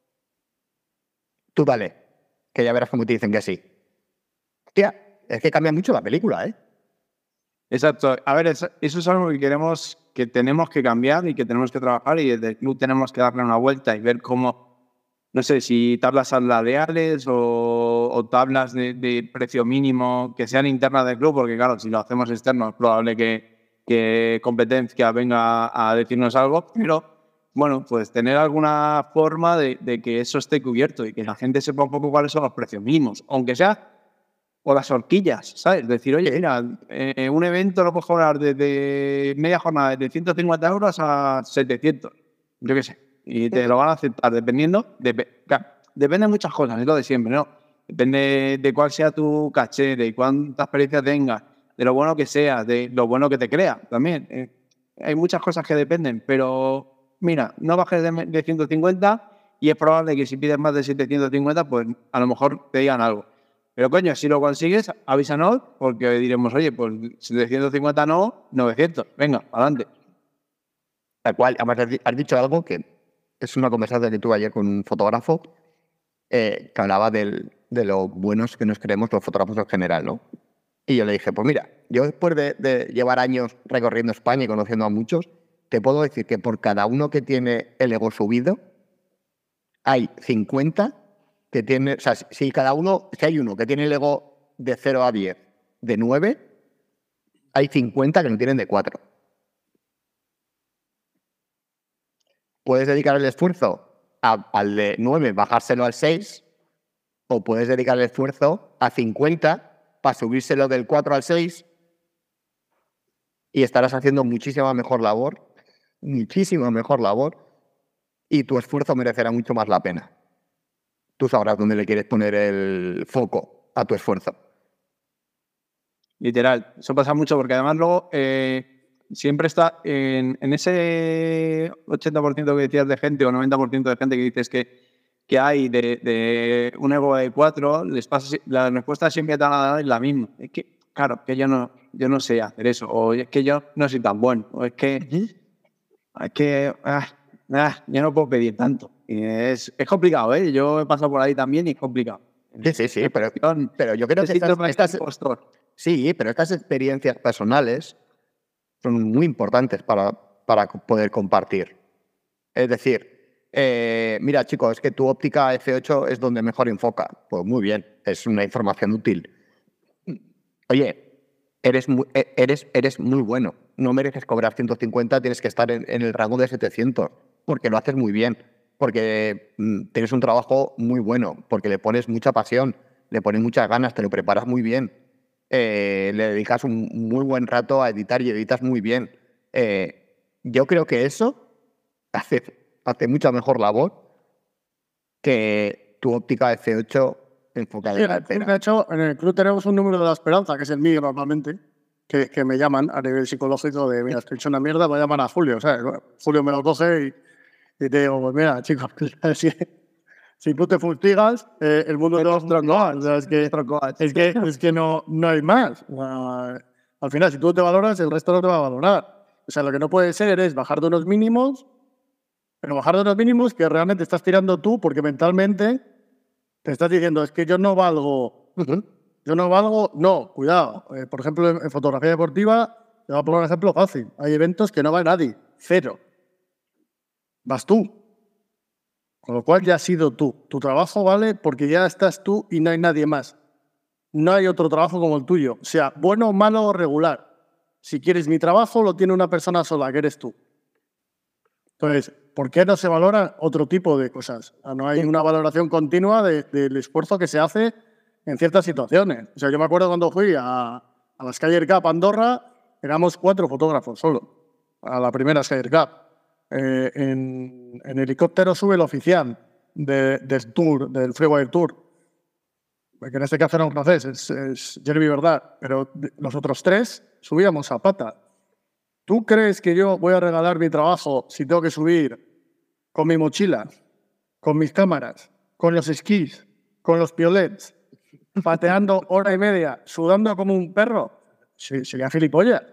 tú dale, que ya verás cómo te dicen que sí. Hostia, es que cambia mucho la película, ¿eh?
Exacto. A ver, eso es algo que queremos, que tenemos que cambiar y que tenemos que trabajar, y desde el club tenemos que darle una vuelta y ver cómo, no sé, si tablas salariales o, o tablas de, de precio mínimo que sean internas del club, porque claro, si lo hacemos externo es probable que, que competencia venga a decirnos algo, pero bueno, pues tener alguna forma de, de que eso esté cubierto y que la gente sepa un poco cuáles son los precios mínimos, aunque sea, o las horquillas, ¿sabes? Decir, oye, mira, eh, un evento lo puedes cobrar desde media jornada de ciento cincuenta euros a setecientos, yo qué sé. Y te lo van a aceptar dependiendo, de, claro, depende de muchas cosas, es lo de siempre, ¿no? Depende de cuál sea tu caché, de cuánta experiencia tengas, de lo bueno que seas, de lo bueno que te crea también. Eh, hay muchas cosas que dependen, pero mira, no bajes de, de ciento cincuenta y es probable que si pides más de setecientos cincuenta, pues a lo mejor te digan algo. Pero coño, si lo consigues, avísanos, porque diremos, oye, pues setecientos cincuenta no, novecientos, venga, adelante.
Tal cual, además has dicho algo que es una conversación que tuve ayer con un fotógrafo eh, que hablaba del, de lo buenos que nos creemos los fotógrafos en general, ¿no? Y yo le dije, pues mira, yo después de, de llevar años recorriendo España y conociendo a muchos, te puedo decir que por cada uno que tiene el ego subido, hay cincuenta que tiene, o sea, si cada uno, si hay uno que tiene el ego de cero a diez, de nueve, hay cincuenta que no tienen de cuatro. Puedes dedicar el esfuerzo a, al de nueve, bajárselo al seis, o puedes dedicar el esfuerzo a cincuenta para subírselo del cuatro al seis y estarás haciendo muchísima mejor labor, muchísima mejor labor, y tu esfuerzo merecerá mucho más la pena. Tú sabrás dónde le quieres poner el foco a tu esfuerzo.
Literal, eso pasa mucho porque además luego eh, siempre está en, en ese ochenta por ciento que decías de gente o noventa por ciento de gente que dices que, que hay de, de un ego de cuatro, les pasa, la respuesta siempre está la misma. Es que, claro, que yo no, yo no sé hacer eso, o es que yo no soy tan bueno, o es que, uh-huh. es que ah, ah, yo no puedo pedir tanto. Y es, es complicado, ¿eh? Yo he pasado por ahí también y es complicado.
Sí, sí, sí, pero, pero yo creo que estas, estas, sí, pero estas experiencias personales son muy importantes para, para poder compartir. Es decir, eh, mira, chicos, es que tu óptica F ocho es donde mejor enfoca. Pues muy bien, es una información útil. Oye, eres muy, eres, eres muy bueno, no mereces cobrar ciento cincuenta, tienes que estar en, en el rango de setecientos, porque lo haces muy bien. Porque mm, tienes un trabajo muy bueno, porque le pones mucha pasión, le pones muchas ganas, te lo preparas muy bien, eh, le dedicas un muy buen rato a editar y editas muy bien. Eh, yo creo que eso hace, hace mucha mejor labor que tu óptica F ocho enfocada en la
De hecho, en el club tenemos un número de la esperanza, que es el mío normalmente, que, que me llaman a nivel psicológico de, mira, estoy hecho una mierda, voy a llamar a Julio. O sea, Julio me lo coge y, y te digo, pues mira, chicos, si, si tú te fustigas, eh, el mundo te va a funcionar. O sea, es que, es que, es que no, no hay más. O sea, al final, si tú te valoras, el resto no te va a valorar. O sea, lo que no puede ser es bajar de unos mínimos, pero bajar de unos mínimos que realmente estás tirando tú porque mentalmente te estás diciendo, es que yo no valgo... Uh-huh. Yo no valgo, no, cuidado. Eh, por ejemplo, en, en fotografía deportiva, te voy a poner un ejemplo fácil. Hay eventos que no va nadie, cero. Vas tú. Con lo cual ya has sido tú. Tu trabajo vale porque ya estás tú y no hay nadie más. No hay otro trabajo como el tuyo. O sea, bueno, malo o regular. Si quieres mi trabajo, lo tiene una persona sola, que eres tú. Entonces, ¿por qué no se valora otro tipo de cosas? O sea, no hay una valoración continua de, del esfuerzo que se hace en ciertas situaciones. O sea, yo me acuerdo cuando fui a, a la Skyer Cup Andorra, éramos cuatro fotógrafos solo, a la primera Skyer Cup. Eh, en, en helicóptero sube el oficial de, del tour, del Freewire Tour, que en este caso era un francés, es, es Jeremy Verdad, pero los otros tres subíamos a pata. ¿Tú crees que yo voy a regalar mi trabajo si tengo que subir con mi mochila, con mis cámaras, con los esquís, con los piolets, pateando hora y media, sudando como un perro? Sí, sería gilipollas.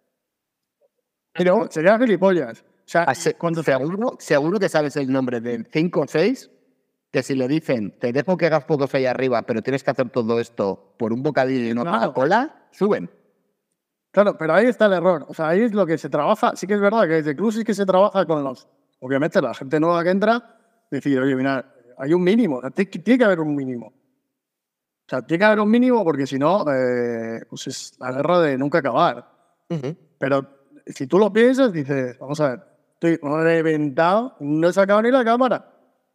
Pero sería gilipollas. O sea,
Así, cuando seguro, seguro que sabes el nombre de cinco o seis que si le dicen, te dejo que hagas fotos ahí arriba, pero tienes que hacer todo esto por un bocadillo y no
claro.
la cola, suben.
Claro, pero ahí está el error. O sea, ahí es lo que se trabaja. Sí que es verdad que desde Club sí que se trabaja con los... Obviamente, la gente nueva que entra, decir, oye, mira, hay un mínimo. Tiene que haber un mínimo. O sea, tiene que haber un mínimo porque si no, eh, pues es la guerra de nunca acabar. Uh-huh. Pero si tú lo piensas, dices, vamos a ver, estoy reventado, no he sacado ni la cámara.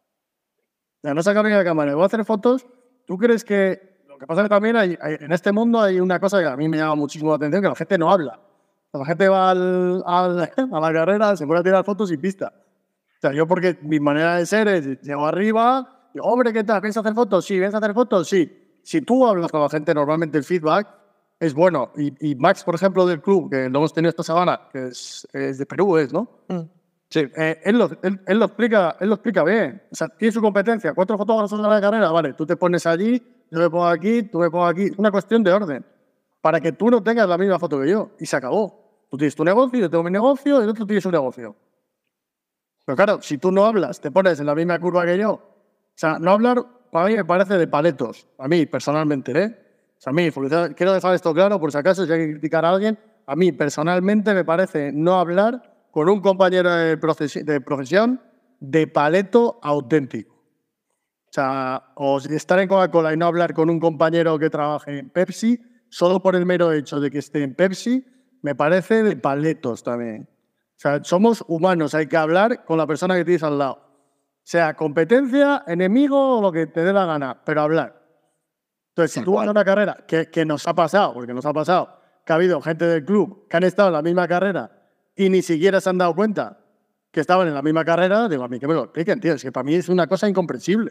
O sea, no he sacado ni la cámara. Voy a hacer fotos. ¿Tú crees que...? Lo que pasa es que también hay, hay, en este mundo hay una cosa que a mí me llama muchísimo la atención, que la gente no habla. La gente va al, al, a la carrera, se pone a tirar fotos y pista. O sea, yo porque mi manera de ser es, llego arriba, digo, hombre, ¿qué tal? ¿Piensas hacer fotos? Sí, ¿vienes a hacer fotos? Sí. Si tú hablas con la gente, normalmente el feedback es bueno. Y, y Max, por ejemplo, del club, que lo hemos tenido esta semana, que es, es de Perú, ¿es, no? Mm. Sí. Eh, él, lo, él, él, lo explica, él lo explica bien. O sea, tiene su competencia. Cuatro fotógrafos en la carrera, vale, tú te pones allí, yo me pongo aquí, tú me pongo aquí. Es una cuestión de orden. Para que tú no tengas la misma foto que yo. Y se acabó. Tú tienes tu negocio, yo tengo mi negocio, y el otro tiene su negocio. Pero claro, si tú no hablas, te pones en la misma curva que yo. O sea, no hablar, para mí me parece de paletos. A mí, personalmente, ¿eh? O sea, a mí, quiero dejar esto claro, por si acaso, si hay que criticar a alguien, a mí, personalmente, me parece no hablar con un compañero de, de profesión de paleto auténtico. O sea, o estar en Coca-Cola y no hablar con un compañero que trabaje en Pepsi, solo por el mero hecho de que esté en Pepsi, me parece de paletos también. O sea, somos humanos, hay que hablar con la persona que tienes al lado. Sea competencia, enemigo o lo que te dé la gana, pero hablar. Entonces, si tú vas a una carrera, que, que nos ha pasado, porque nos ha pasado, que ha habido gente del club que han estado en la misma carrera y ni siquiera se han dado cuenta que estaban en la misma carrera, digo, a mí que me lo expliquen, tío, es que para mí es una cosa incomprensible.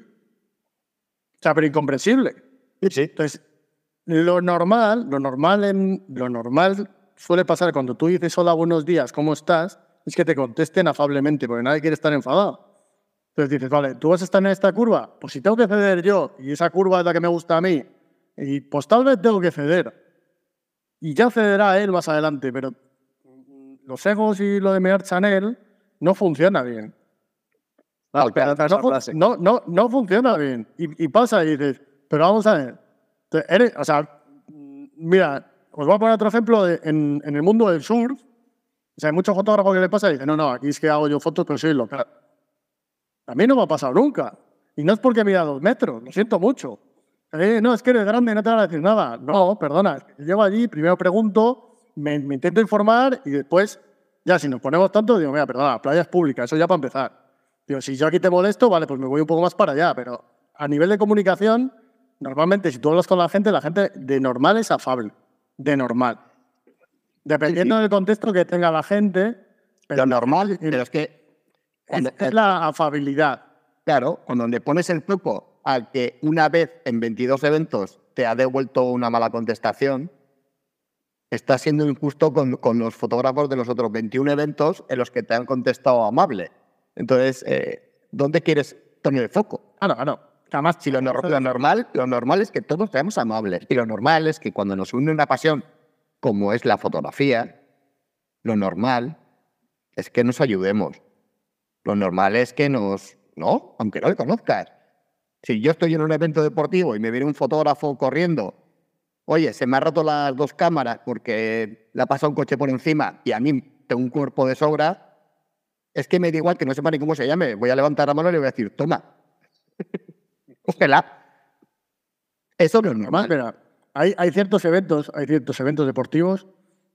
O sea, pero incomprensible.
Sí, sí.
Entonces, lo normal, lo normal, en, lo normal suele pasar cuando tú dices hola, buenos días, ¿cómo estás? Es que te contesten afablemente, porque nadie quiere estar enfadado. Entonces dices, vale, ¿tú vas a estar en esta curva? Pues si tengo que ceder yo, y esa curva es la que me gusta a mí, y pues tal vez tengo que ceder. Y ya cederá él más adelante, pero los egos y lo de mear Chanel no funciona bien.
No,
o sea, no, no, no, no funciona bien. Y, y pasa y dices, pero vamos a ver. Eres, o sea, mira, os voy a poner otro ejemplo de, en, en el mundo del surf. O sea, hay muchos fotógrafos que le pasa y dicen, no, no, aquí es que hago yo fotos, pero soy local. A mí no me ha pasado nunca. Y no es porque mida dos metros, lo siento mucho. Eh, no, es que eres grande, no te van a decir nada. No, perdona, llego allí, primero pregunto, me, me intento informar y después, ya si nos ponemos tanto, digo, mira, perdona, la playa es pública, eso ya para empezar. Digo, si yo aquí te molesto, vale, pues me voy un poco más para allá, pero a nivel de comunicación, normalmente si tú hablas con la gente, la gente de normal es afable, de normal. Dependiendo sí, sí. del contexto que tenga la gente.
Lo normal, pero es que...
Es, es la afabilidad.
Claro, cuando le pones el foco al que una vez en veintidós eventos te ha devuelto una mala contestación, estás siendo injusto con, con los fotógrafos de los otros veintiún eventos en los que te han contestado amable. Entonces, eh, ¿dónde quieres poner el foco?
Claro, claro. Además,
Si lo, nor- lo normal, lo normal es que todos seamos amables. Y lo normal es que cuando nos une una pasión, como es la fotografía, lo normal es que nos ayudemos. Lo normal es que nos... ¿No? Aunque no le conozcas. Si yo estoy en un evento deportivo y me viene un fotógrafo corriendo, oye, se me ha roto las dos cámaras porque le ha pasado un coche por encima y a mí tengo un cuerpo de sobra, es que me da igual que no sepa ni cómo se llame. Voy a levantar la mano y le voy a decir, toma, cógela. Eso no es
además,
normal.
mira, hay, hay ciertos eventos, hay ciertos eventos deportivos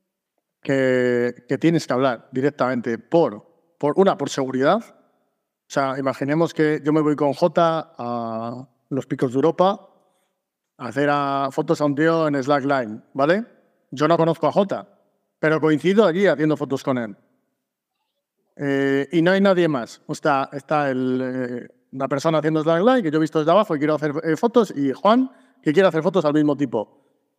que, que tienes que hablar directamente por, por una, por seguridad. O sea, imaginemos que yo me voy con Jota a los Picos de Europa a hacer a, fotos a un tío en Slackline, ¿vale? Yo no conozco a Jota, pero coincido allí haciendo fotos con él. Eh, y no hay nadie más. O sea, está el, eh, una persona haciendo Slackline que yo he visto desde abajo y quiero hacer eh, fotos, y Juan, que quiere hacer fotos al mismo tipo.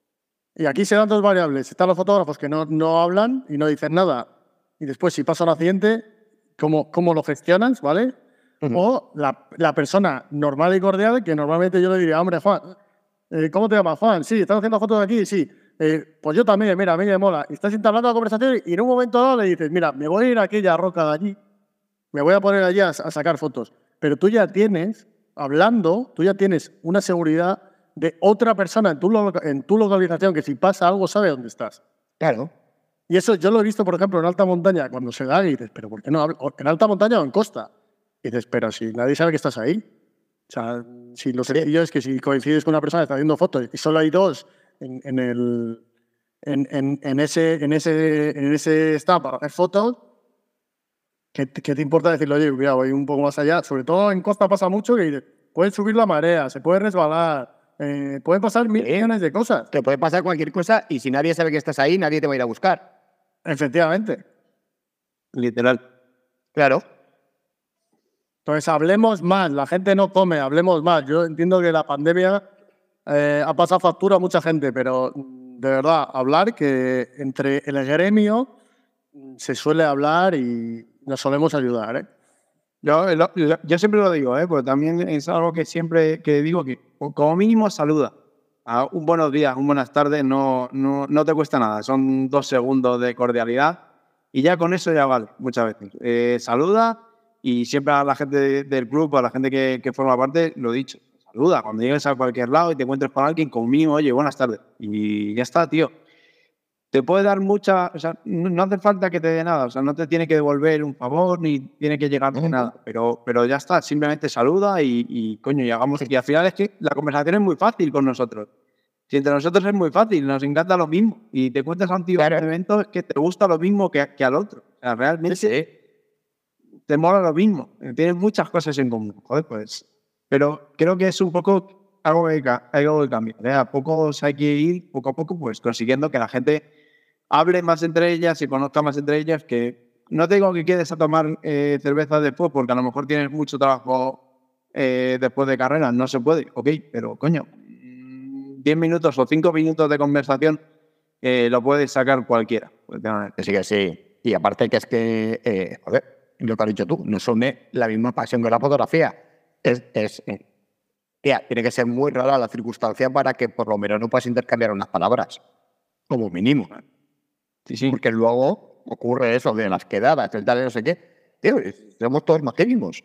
Y aquí se dan dos variables. Están los fotógrafos que no, no hablan y no dicen nada. Y después, si pasa al accidente, ¿cómo, cómo lo gestionas, ¿vale? Uh-huh. O la, la persona normal y cordial, que normalmente yo le diría, hombre, Juan, eh, ¿cómo te llamas, Juan? Sí, ¿estás haciendo fotos aquí? Sí. Eh, pues yo también, mira, a mí me mola. Y estás entablando la conversación y en un momento dado le dices, mira, me voy a ir a aquella roca de allí, me voy a poner allí a, a sacar fotos. Pero tú ya tienes, hablando, tú ya tienes una seguridad de otra persona en tu, en tu localización que si pasa algo sabe dónde estás.
Claro.
Y eso yo lo he visto, por ejemplo, en alta montaña, cuando se da y dices, pero ¿por qué no hablo? En alta montaña o en costa. Y dices, pero si nadie sabe que estás ahí. O sea, si lo sencillo es que si coincides con una persona que está haciendo fotos y solo hay dos en, en, el, en, en, en ese, en, ese, en ese stand para hacer fotos, ¿qué, ¿qué te importa decirle, oye, mira, voy un poco más allá? Sobre todo en costa pasa mucho que dices, puede subir la marea, se puede resbalar, eh, pueden pasar mil millones de cosas.
Te puede pasar cualquier cosa y si nadie sabe que estás ahí, nadie te va a ir a buscar.
Efectivamente.
Literal.
Claro.
Entonces, hablemos más. La gente no come, hablemos más. Yo entiendo que la pandemia eh, ha pasado factura a mucha gente, pero de verdad, hablar que entre el gremio se suele hablar y nos solemos ayudar, ¿eh?
Yo, lo, lo, yo siempre lo digo, ¿eh? Porque también es algo que siempre que digo que como mínimo saluda. A un buenos días, un buenas tardes, no, no, no te cuesta nada. Son dos segundos de cordialidad y ya con eso ya vale, muchas veces. Eh, saluda y siempre a la gente de, del grupo, a la gente que, que forma parte, lo he dicho. Saluda cuando llegues a cualquier lado y te encuentres con alguien, conmigo, oye, buenas tardes. Y ya está, tío. Te puede dar mucha... O sea, no, no hace falta que te dé nada. O sea, no te tiene que devolver un favor ni tiene que llegarte uh-huh. nada. Pero, pero ya está. Simplemente saluda y, y coño, y hagamos... Y al final es que la conversación es muy fácil con nosotros. Si entre nosotros es muy fácil, nos encanta lo mismo. Y te cuentas a un tío claro. en eventos que te gusta lo mismo que, que al otro. O sea, realmente sí, sí. te mola lo mismo. Tienes muchas cosas en común. Joder, pues... Pero creo que es un poco algo que, algo que cambia. ¿eh? A poco hay que ir, poco a poco, pues consiguiendo que la gente hable más entre ellas y conozca más entre ellas, que no te digo que quedes a tomar eh, cerveza después, porque a lo mejor tienes mucho trabajo eh, después de carrera, no se puede, ok, pero coño, diez minutos o cinco minutos de conversación eh, lo puedes sacar cualquiera.
Sí, que sí. Y aparte que es que, eh, joder, lo que has dicho tú, nos une la misma pasión que la fotografía. Es, es eh, tía, tiene que ser muy rara la circunstancia para que por lo menos no puedas intercambiar unas palabras, como mínimo.
Sí, sí.
Porque luego ocurre eso de las quedadas, el tal y no sé qué. Tío, somos todos magérrimos.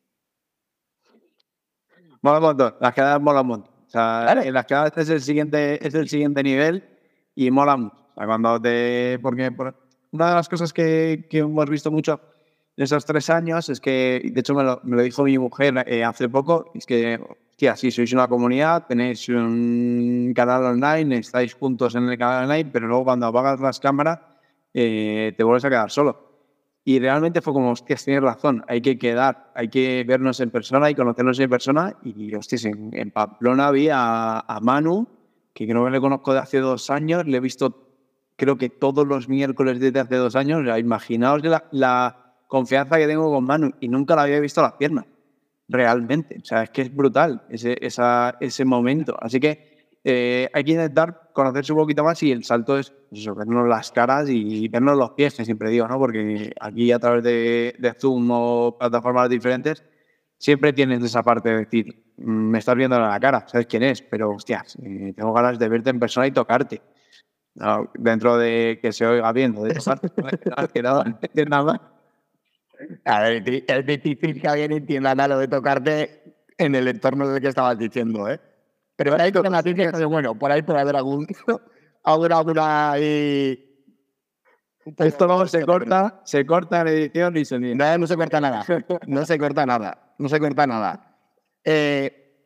Mola un montón, las quedadas mola un montón. O sea, vale. las quedadas es el siguiente, es el siguiente nivel y mola mucho. O sea, cuando te... Porque por, una de las cosas que, que hemos visto mucho en esos tres años es que, de hecho me lo, me lo dijo mi mujer eh, hace poco, es que, hostia, sí, sois una comunidad, tenéis un canal online, estáis juntos en el canal online, pero luego cuando apagas las cámaras eh, te vuelves a quedar solo. Y realmente fue como, hostias, tienes razón, hay que quedar, hay que vernos en persona y conocernos en persona. Y, hostias, en, en Pamplona vi a, a Manu, que creo que le conozco de hace dos años, le he visto, creo que todos los miércoles desde hace dos años. O sea, imaginaos la... la confianza que tengo con Manu y nunca la había visto a las piernas, realmente. O sea, es que es brutal ese, esa, ese momento. Así que eh, hay que intentar conocerse un poquito más y el salto es pues eso, vernos las caras y vernos los pies, que siempre digo, ¿no? Porque aquí a través de, de Zoom o plataformas diferentes siempre tienes esa parte de decir, me estás viendo la cara, sabes quién es, pero hostias, eh, tengo ganas de verte en persona y tocarte. No, dentro de que se oiga bien, no de tocarte, no, que nada, no es nada.
A ver, es difícil que alguien entienda nada lo de tocarte en el entorno del que estabas diciendo, ¿eh? Pero por ahí con la ciencia, bueno, por ahí puede haber algún, alguna, alguna ahí...
Esto luego se corta, se corta en edición y se niega.
No, no se corta nada, no se corta nada, no se corta nada. Eh,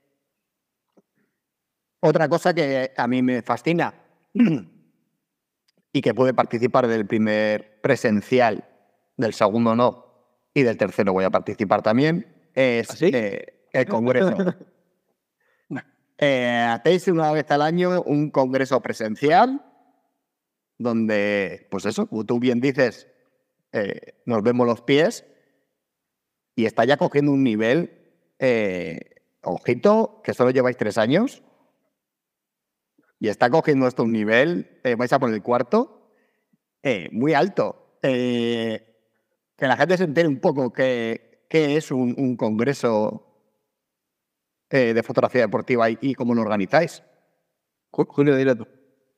otra cosa que a mí me fascina y que puede participar del primer presencial, del segundo no, y del tercero voy a participar también, es
¿Ah, sí?
eh, el congreso. eh, hacéis una vez al año un congreso presencial donde, pues eso, como tú bien dices, eh, nos vemos los pies y está ya cogiendo un nivel, eh, ojito, que solo lleváis tres años y está cogiendo esto un nivel, eh, vais a por el cuarto, eh, muy alto. Eh, que la gente se entere un poco qué, qué es un, un congreso eh, de fotografía deportiva y, y cómo lo organizáis.
Julio, dile tú.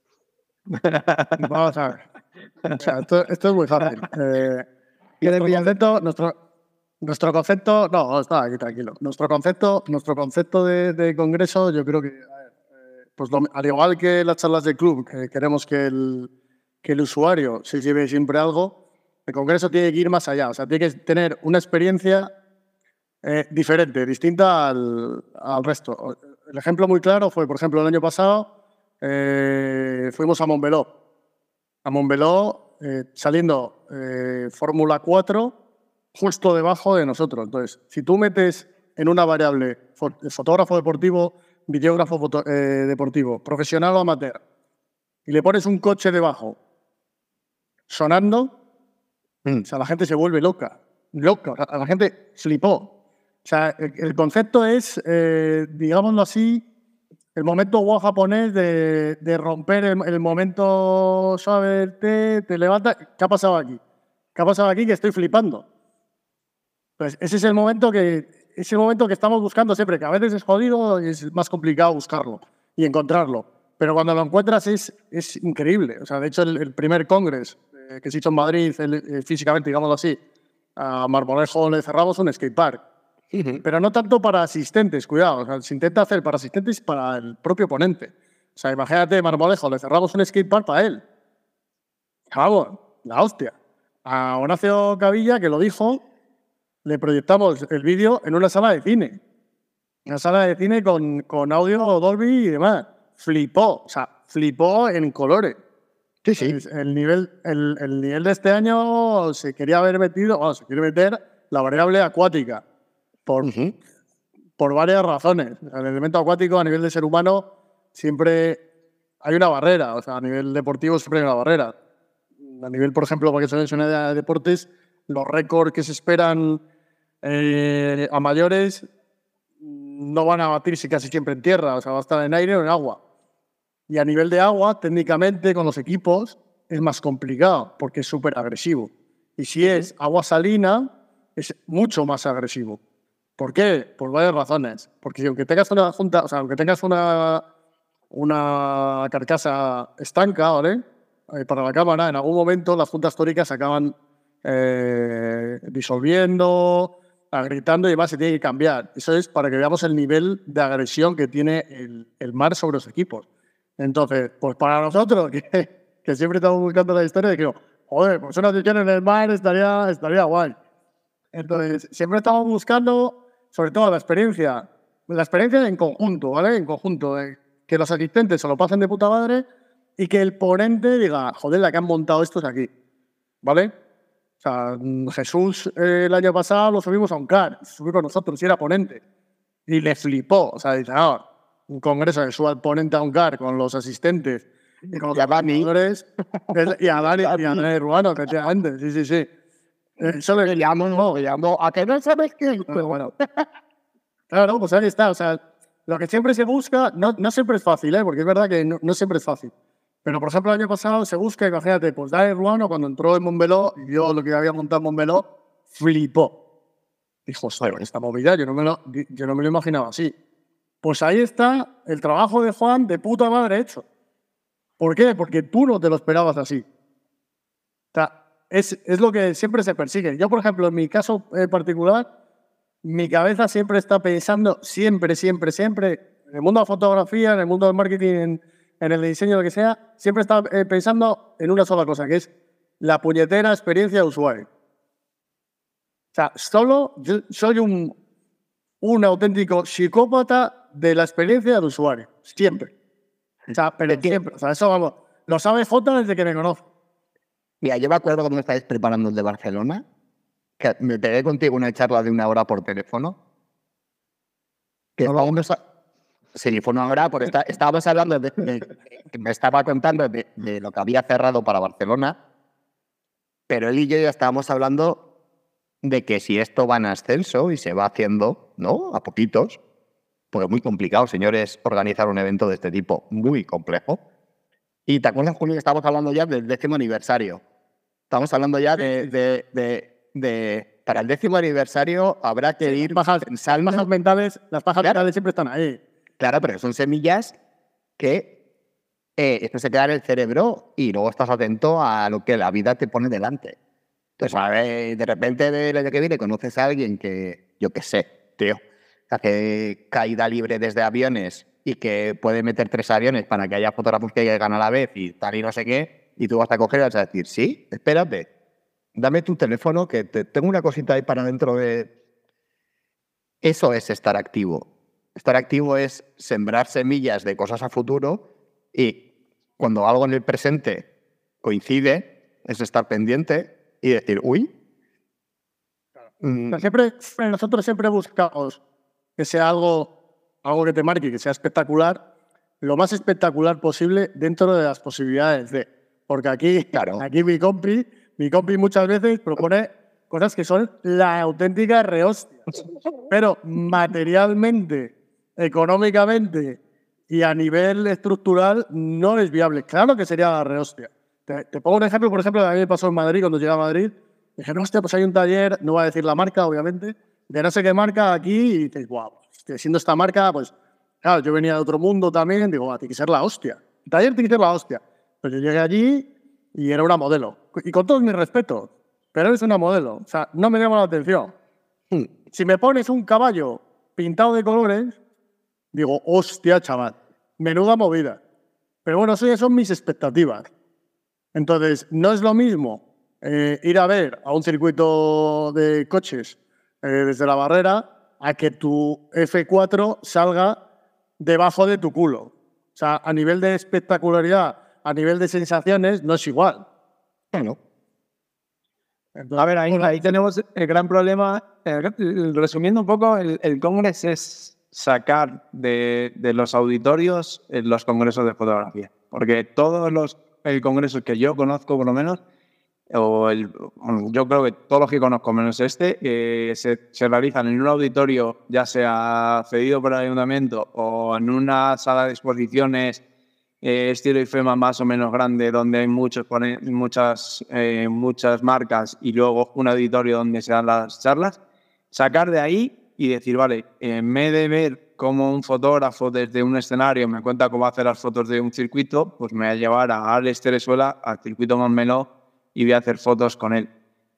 Vamos a ver. O sea, esto, esto es muy fácil. Eh, nuestro concepto, nuestro, nuestro concepto, no, está aquí tranquilo. Nuestro concepto, nuestro concepto de, de congreso, yo creo que, a ver, eh, pues lo, al igual que las charlas de club, que queremos que el, que el usuario se lleve siempre algo, el congreso tiene que ir más allá. O sea, tiene que tener una experiencia eh, diferente, distinta al, al resto. El ejemplo muy claro fue, por ejemplo, el año pasado. Eh, fuimos a Montmeló. A Montmeló, eh, saliendo eh, Fórmula cuatro, justo debajo de nosotros. Entonces, si tú metes en una variable fotógrafo deportivo, videógrafo foto, eh, deportivo, profesional o amateur, y le pones un coche debajo, sonando, mm. o sea, la gente se vuelve loca. Loca. O sea, la gente flipó. O sea, el, el concepto es, eh, digámoslo así, el momento wow japonés de, de romper el, el momento suave, te, te levanta. ¿Qué ha pasado aquí? ¿Qué ha pasado aquí? Que estoy flipando. Pues ese es el momento que, ese momento que estamos buscando siempre, que a veces es jodido y es más complicado buscarlo y encontrarlo. Pero cuando lo encuentras es, es increíble. O sea, de hecho, el, el primer congreso eh, que se hizo en Madrid, el, eh, físicamente, digámoslo así, a Marmolejo le cerramos un skatepark. Pero no tanto para asistentes, cuidado. O sea, se intenta hacer para asistentes para el propio ponente. O sea, imagínate, Marmolejo, le cerramos un skatepark para él. Vamos, la hostia. A Horacio Cavilla, que lo dijo, le proyectamos el vídeo en una sala de cine. Una sala de cine con, con audio Dolby y demás. Flipó, o sea, flipó en colores.
Sí, sí.
El nivel, el, el nivel de este año se quería haber metido, bueno, se quiere meter la variable acuática. Por, uh-huh. por varias razones. El elemento acuático a nivel de ser humano siempre hay una barrera. O sea, a nivel deportivo siempre hay una barrera. A nivel, por ejemplo, porque se menciona de deportes, los récords que se esperan eh, a mayores no van a batirse casi siempre en tierra. O sea, va a estar en aire o en agua. Y a nivel de agua, técnicamente, con los equipos, es más complicado porque es súper agresivo. Y si es agua salina, es mucho más agresivo. ¿Por qué? Por varias razones. Porque aunque tengas una junta, o sea, aunque tengas una, una carcasa estanca, ¿vale? Eh, para la cámara, en algún momento las juntas tóricas acaban eh, disolviendo, agrietando y demás, se tiene que cambiar. Eso es para que veamos el nivel de agresión que tiene el, el mar sobre los equipos. Entonces, pues para nosotros, que, que siempre estamos buscando la historia de que, joder, pues una sesión en el mar estaría, estaría guay. Entonces, siempre estamos buscando, sobre todo la experiencia, la experiencia en conjunto, ¿vale? En conjunto, de que los asistentes se lo pasen de puta madre y que el ponente diga, joder, la que han montado estos aquí, ¿vale? O sea, Jesús eh, el año pasado lo subimos a un car, subió con nosotros y era ponente. Y le flipó, o sea, dice, ah, un congreso que suba el ponente a un car con los asistentes y con los jugadores, y a Dani, y a Dani Ruano, efectivamente, sí, sí, sí. Eso le llamo, no, le llamo, a que no sabes qué, pero bueno. Claro, pues ahí está, o sea, lo que siempre se busca, no, no siempre es fácil, ¿eh? Porque es verdad que no, no siempre es fácil. Pero, por ejemplo, el año pasado se busca, imagínate, pues Daniel Ruano, cuando entró en Montmeló, yo lo que había montado en Montmeló, flipó. Dijo, joder, esta movida yo no, me lo, yo no me lo imaginaba así. Pues ahí está el trabajo de Juan de puta madre hecho. ¿Por qué? Porque tú no te lo esperabas así. O sea, es, es lo que siempre se persigue. Yo, por ejemplo, en mi caso en particular, mi cabeza siempre está pensando, siempre, siempre, siempre, en el mundo de la fotografía, en el mundo del marketing, en, en el diseño, lo que sea, siempre está eh, pensando en una sola cosa, que es la puñetera experiencia de usuario. O sea, solo yo soy un, un auténtico psicópata de la experiencia del usuario. Siempre. O sea, pero siempre. O sea, eso, vamos, lo sabe Jota desde que me conoce.
Mira, yo me acuerdo cuando me estáis preparando el de Barcelona, que me pegué contigo una charla de una hora por teléfono. Que
No, no.
estábamos a... Sí, fue una hora, porque está, estábamos hablando de, de, de... Me estaba contando de, de lo que había cerrado para Barcelona, pero él y yo ya estábamos hablando de que si esto va en ascenso y se va haciendo, ¿no? A poquitos, pues es muy complicado, señores, organizar un evento de este tipo, muy complejo. Y te acuerdas, Julio, que estábamos hablando ya del décimo aniversario. Estamos hablando ya de... de, de De, para el décimo aniversario habrá que ir
Pajas,
pensando...
Las pajas mentales, las pajas
Claro.
mentales siempre están ahí.
Claro, pero son semillas que eh, esto se queda en el cerebro y luego estás atento a lo que la vida te pone delante. Entonces, a ver, de repente del año que viene conoces a alguien que, yo qué sé, tío, que hace caída libre desde aviones y que puede meter tres aviones para que haya fotógrafos que llegan a la vez y tal y no sé qué, y tú vas a coger y vas a decir, sí, espérate. Dame tu teléfono, que te, tengo una cosita ahí para dentro de... Eso es estar activo. Estar activo es sembrar semillas de cosas a futuro y cuando algo en el presente coincide, es estar pendiente y decir, uy...
O sea, siempre, nosotros siempre buscamos que sea algo, algo que te marque, que sea espectacular, lo más espectacular posible dentro de las posibilidades de... Porque aquí,
Claro.
aquí mi compi... Mi compi muchas veces propone cosas que son la auténtica rehostia. Pero materialmente, económicamente y a nivel estructural no es viable. Claro que sería la rehostia. Te, te pongo un ejemplo, por ejemplo, que a mí me pasó en Madrid, cuando llegué a Madrid. Dije, no, hostia, pues hay un taller, no voy a decir la marca, obviamente, de no sé qué marca aquí, y dices, guau, siendo esta marca, pues, claro, yo venía de otro mundo también, digo, tiene que ser la hostia. El taller tiene que ser la hostia. Pues yo llegué allí y era una modelo. Y con todos mis respetos, pero eres una modelo. O sea, no me llama la atención. Si me pones un caballo pintado de colores, digo, hostia, chaval, menuda movida. Pero bueno, eso ya son mis expectativas. Entonces, no es lo mismo eh, ir a ver a un circuito de coches eh, desde la barrera a que tu F cuatro salga debajo de tu culo. O sea, a nivel de espectacularidad, a nivel de sensaciones, no es igual.
Bueno.
Entonces, a ver, ahí, ahí tenemos el gran problema. Eh, resumiendo un poco, el, el Congress es sacar de, de los auditorios eh, los congresos de fotografía. Porque todos los el congresos que yo conozco, por lo menos, o el, yo creo que todos los que conozco, menos este, eh, se, se realizan en un auditorio, ya sea cedido por el ayuntamiento o en una sala de exposiciones eh, estilo IFEMA más o menos grande, donde hay muchos, muchas, eh, muchas marcas y luego un auditorio donde se dan las charlas. Sacar de ahí y decir, vale, en vez de ver cómo un fotógrafo desde un escenario me cuenta cómo hacer las fotos de un circuito, pues me voy a llevar a Alex Teresuela al circuito Montmeló y voy a hacer fotos con él.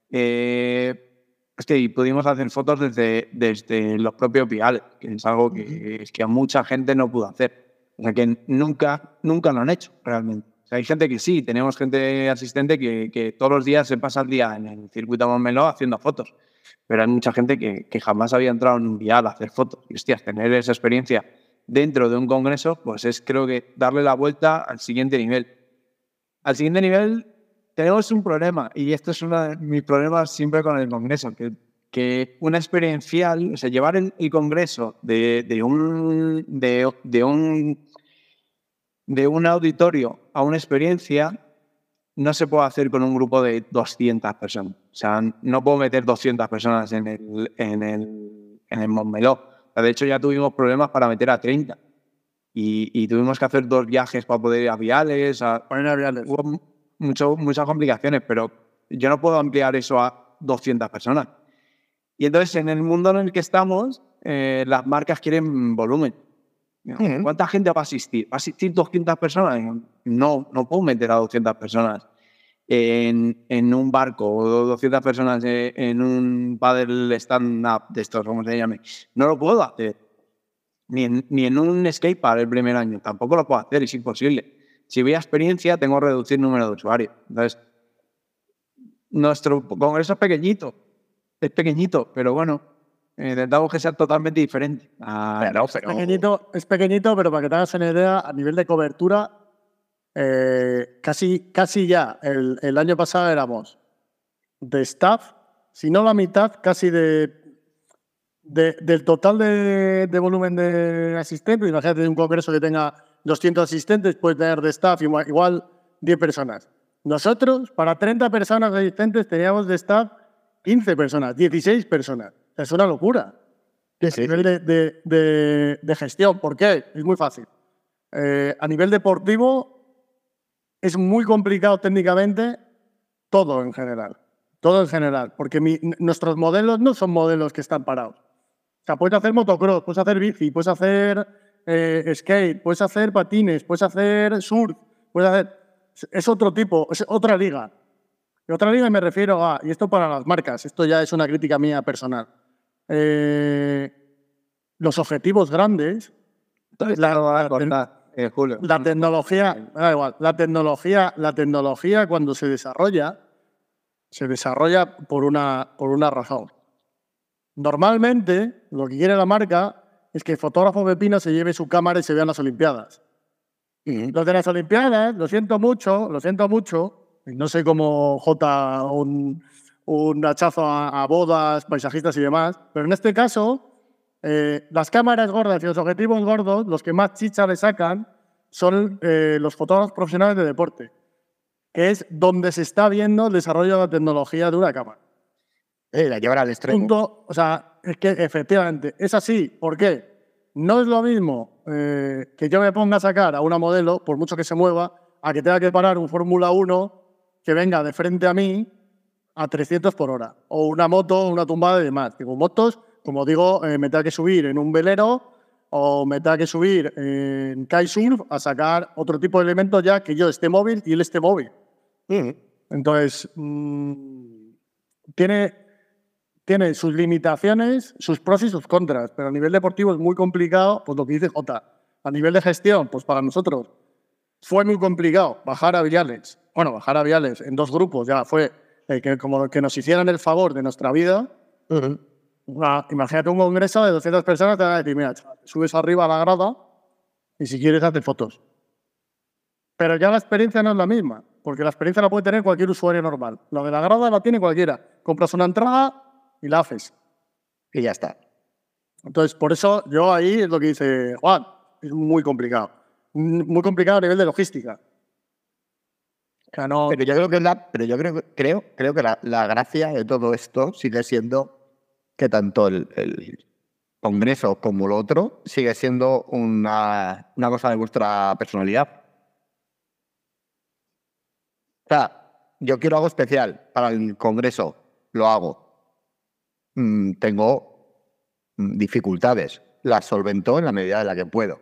Eh, es que pudimos hacer fotos desde, desde los propios viales, que es algo que, es que a mucha gente no pudo hacer. O sea, que nunca, nunca lo han hecho realmente. O sea, hay gente que sí, tenemos gente asistente que, que todos los días se pasa el día en el circuito Montmeló haciendo fotos. Pero hay mucha gente que, que jamás había entrado en un vial a hacer fotos. Y, hostias, tener esa experiencia dentro de un congreso, pues es, creo que, darle la vuelta al siguiente nivel. Al siguiente nivel tenemos un problema, y esto es uno de mis problemas siempre con el congreso, que, que una experiencial, o sea, llevar el, el congreso de, de, un, de, de, un, de un auditorio a una experiencia no se puede hacer con un grupo de doscientas personas. O sea, no puedo meter doscientas personas en el, en el, en el Montmeló, De hecho, ya tuvimos problemas para meter a treinta. Y, y tuvimos que hacer dos viajes para poder ir a Viales. A,
Para ir a Viales.
Hubo mucho, muchas complicaciones, pero yo no puedo ampliar eso a doscientas personas. Y entonces, en el mundo en el que estamos, eh, las marcas quieren volumen.
Uh-huh.
¿Cuánta gente va a asistir? ¿Va a asistir doscientas personas? No, no puedo meter a doscientas personas en, en un barco o doscientas personas en, en un paddle stand-up de estos, como se llame. No lo puedo hacer. Ni en, ni en un skatepark el primer año. Tampoco lo puedo hacer, es imposible. Si voy a experiencia, tengo que reducir el número de usuarios. Entonces, nuestro congreso es pequeñito. Es pequeñito, pero bueno, intentamos que sea totalmente diferente. Ah,
Pero,
Es,
pero-
pequeñito, es pequeñito, pero para que te hagas una idea, a nivel de cobertura, eh, casi, casi ya, el, el año pasado éramos de staff, si no la mitad, casi de, de- del total de, de volumen de asistentes. Imagínate un congreso que tenga doscientos asistentes, puede tener de staff igual, igual diez personas. Nosotros, para treinta personas asistentes, teníamos de staff quince personas, dieciséis personas. Es una locura.
Sí,
A
sí,
nivel
sí.
de, de- de- de gestión. ¿Por qué? Es muy fácil. Eh, a nivel deportivo, es muy complicado técnicamente todo en general. Todo en general. Porque mi- n- nuestros modelos no son modelos que están parados. O sea, puedes hacer motocross, puedes hacer bici, puedes hacer eh, skate, puedes hacer patines, puedes hacer surf, puedes hacer... Es otro tipo, es otra liga. Y otra liga me refiero a... Y esto para las marcas, esto ya es una crítica mía personal. Eh, los objetivos grandes,
Entonces,
la-
lo va a
la-
cortar, eh, Julio.
la tecnología, me da igual, la tecnología, la tecnología cuando se desarrolla, se desarrolla por una, por una razón. Normalmente, lo que quiere la marca es que el fotógrafo pepino se lleve su cámara y se vea en las Olimpiadas.
Ujú.
Los de las Olimpiadas, lo siento mucho, lo siento mucho, y no sé cómo J un, un hachazo a, a bodas, paisajistas y demás, pero en este caso, eh, las cámaras gordas y los objetivos gordos, los que más chicha le sacan, son eh, los fotógrafos profesionales de deporte, que es donde se está viendo el desarrollo de la tecnología de una cámara.
Eh, la llevar al extremo.
Punto, o sea, es que efectivamente es así. ¿Por qué? No es lo mismo eh, que yo me ponga a sacar a una modelo, por mucho que se mueva, a que tenga que parar un Fórmula uno que venga de frente a mí a trescientos por hora. O una moto, una tumbada y demás. Digo, motos, como digo, eh, me tenga que subir en un velero o me tenga que subir en kitesurf a sacar otro tipo de elementos ya que yo esté móvil y él esté móvil.
Ujú.
Entonces, mmm, tiene, tiene sus limitaciones, sus pros y sus contras, pero a nivel deportivo es muy complicado, pues lo que dice Jota. A nivel de gestión, pues para nosotros fue muy complicado bajar a Viales. Bueno, bajar a Viales en dos grupos ya fue eh, que, como que nos hicieran el favor de nuestra vida.
Ujú.
Una- imagínate un congreso de doscientas personas, te van a decir, mira, chaval, subes arriba a la grada y si quieres haces fotos. Pero ya la experiencia no es la misma, porque la experiencia la puede tener cualquier usuario normal. La de la grada la tiene cualquiera. Compras una entrada y la haces.
Y ya está.
Entonces, por eso yo ahí es lo que dice Juan, es muy complicado. Mm, Muy complicado a nivel de logística. O sea, no...
Pero yo creo que, la, pero yo creo, creo, creo que la, la gracia de todo esto sigue siendo que tanto el, el congreso como lo otro sigue siendo una, una cosa de vuestra personalidad. O sea, yo quiero algo especial para el congreso, lo hago. Mm, tengo mm, dificultades, las solvento en la medida de la que puedo.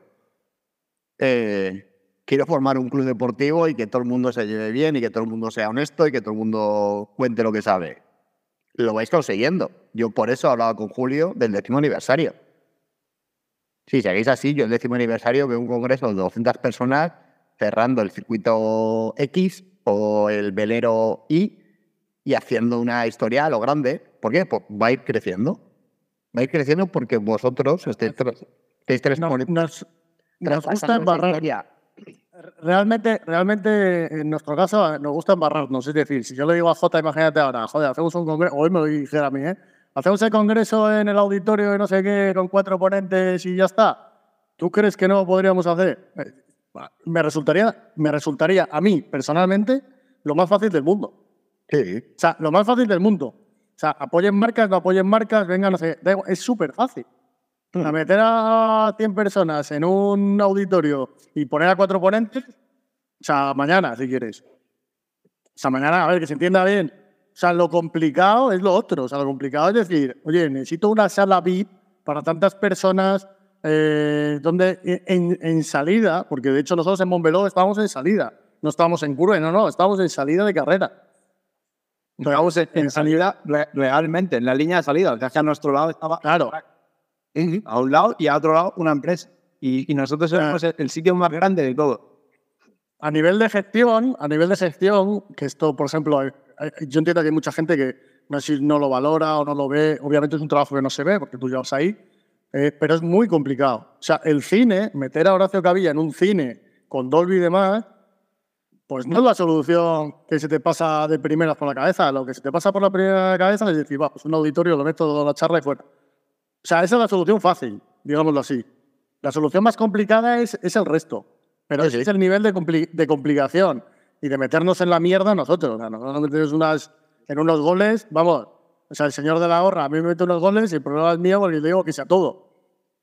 Eh, quiero formar un club deportivo y que todo el mundo se lleve bien y que todo el mundo sea honesto y que todo el mundo cuente lo que sabe. Lo vais consiguiendo. Yo por eso hablaba con Julio del décimo aniversario. Si seguís así, yo el décimo aniversario veo un congreso de doscientas personas cerrando el circuito X o el velero Y y haciendo una historia a lo grande. ¿Por qué? Pues va a ir creciendo. Va a ir creciendo porque vosotros estáis, tras- estáis tres
nos, nos, nos
traspasando
gusta
esa
embarrar.
historia.
Realmente, realmente, en nuestro caso, nos gusta embarrarnos. Es decir, si yo le digo a Jota, imagínate ahora, joder, hacemos un congreso, o él me lo dijera a mí, ¿eh? Hacemos el congreso en el auditorio de no sé qué, con cuatro ponentes y ya está. ¿Tú crees que no lo podríamos hacer? Eh, Me resultaría, me resultaría a mí, personalmente, lo más fácil del mundo.
Sí.
O sea, lo más fácil del mundo. O sea, apoyen marcas, no apoyen marcas, vengan, no sé, da igual, es súper fácil. A meter a cien personas en un auditorio y poner a cuatro ponentes, o sea, mañana, si quieres. O sea, mañana, a ver, que se entienda bien. O sea, lo complicado es lo otro. O sea, lo complicado es decir, oye, necesito una sala V I P para tantas personas, eh, donde en, en salida, porque de hecho nosotros en Montmeló estábamos en salida, no estábamos en curva, no, no, estábamos en salida de carrera.
Estábamos en, en salida re, realmente, en la línea de salida. O sea, que a nuestro lado estaba...
Claro.
A un lado y a otro lado una empresa. Y, y nosotros éramos el, el sitio más grande de todo.
A nivel de gestión, a nivel de gestión, que esto, por ejemplo, yo entiendo que hay mucha gente que no sé si no lo valora o no lo ve. Obviamente es un trabajo que no se ve porque tú llevas ahí, eh, pero es muy complicado. O sea, el cine, meter a Horacio Cavilla en un cine con Dolby y demás, pues no es la solución que se te pasa de primeras por la cabeza. Lo que se te pasa por la primera cabeza es decir, va, pues un auditorio, lo meto toda la charla y fuera. O sea, esa es la solución fácil, digámoslo así. La solución más complicada es, es el resto. Pero ese es el nivel de, compli de complicación y de meternos en la mierda nosotros. O sea, nosotros metemos unas, en unos goles, vamos. O sea, el señor de la gorra a mí me mete unos goles y el problema es mío porque le digo que sea todo.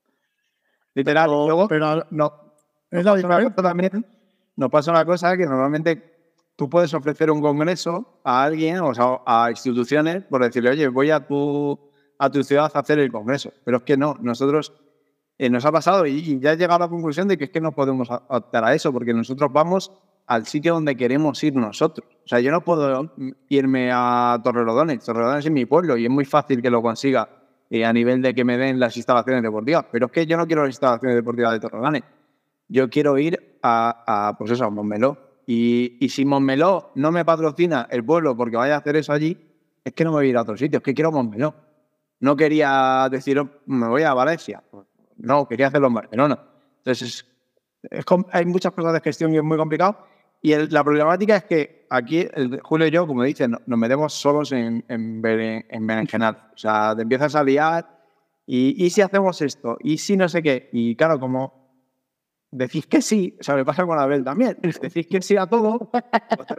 Literal.
Pero,
luego,
pero
no,
es
nos,
la
pasa una cosa también, nos pasa una cosa que normalmente tú puedes ofrecer un congreso a alguien, o sea, a instituciones, por decirle, oye, voy a tu... a tu ciudad a hacer el congreso. Pero es que no, nosotros eh, nos ha pasado y, y ya he llegado a la conclusión de que es que no podemos optar a eso, porque nosotros vamos al sitio donde queremos ir nosotros. O sea, yo no puedo irme a Torrelodones. Torrelodones es mi pueblo y es muy fácil que lo consiga eh, a nivel de que me den las instalaciones deportivas. Pero es que yo no quiero las instalaciones deportivas de Torrelodones. Yo quiero ir a, a pues eso, a Montmeló. Y, y si Montmeló no me patrocina el pueblo porque vaya a hacer eso allí, es que no me voy a ir a otro sitio, es que quiero Montmeló. No quería decir, oh, me voy a Valencia. No, quería hacerlo en Barcelona. Entonces, es, es, hay muchas cosas de gestión y es muy complicado. Y el, la problemática es que aquí, el, Julio y yo, como dicen, no, nos metemos solos en, en, en, en berenjenal. O sea, te empiezas a liar y, y si hacemos esto, y si no sé qué. Y claro, como decís que sí, o sea, me pasa con Abel también, decís que sí a todo, pues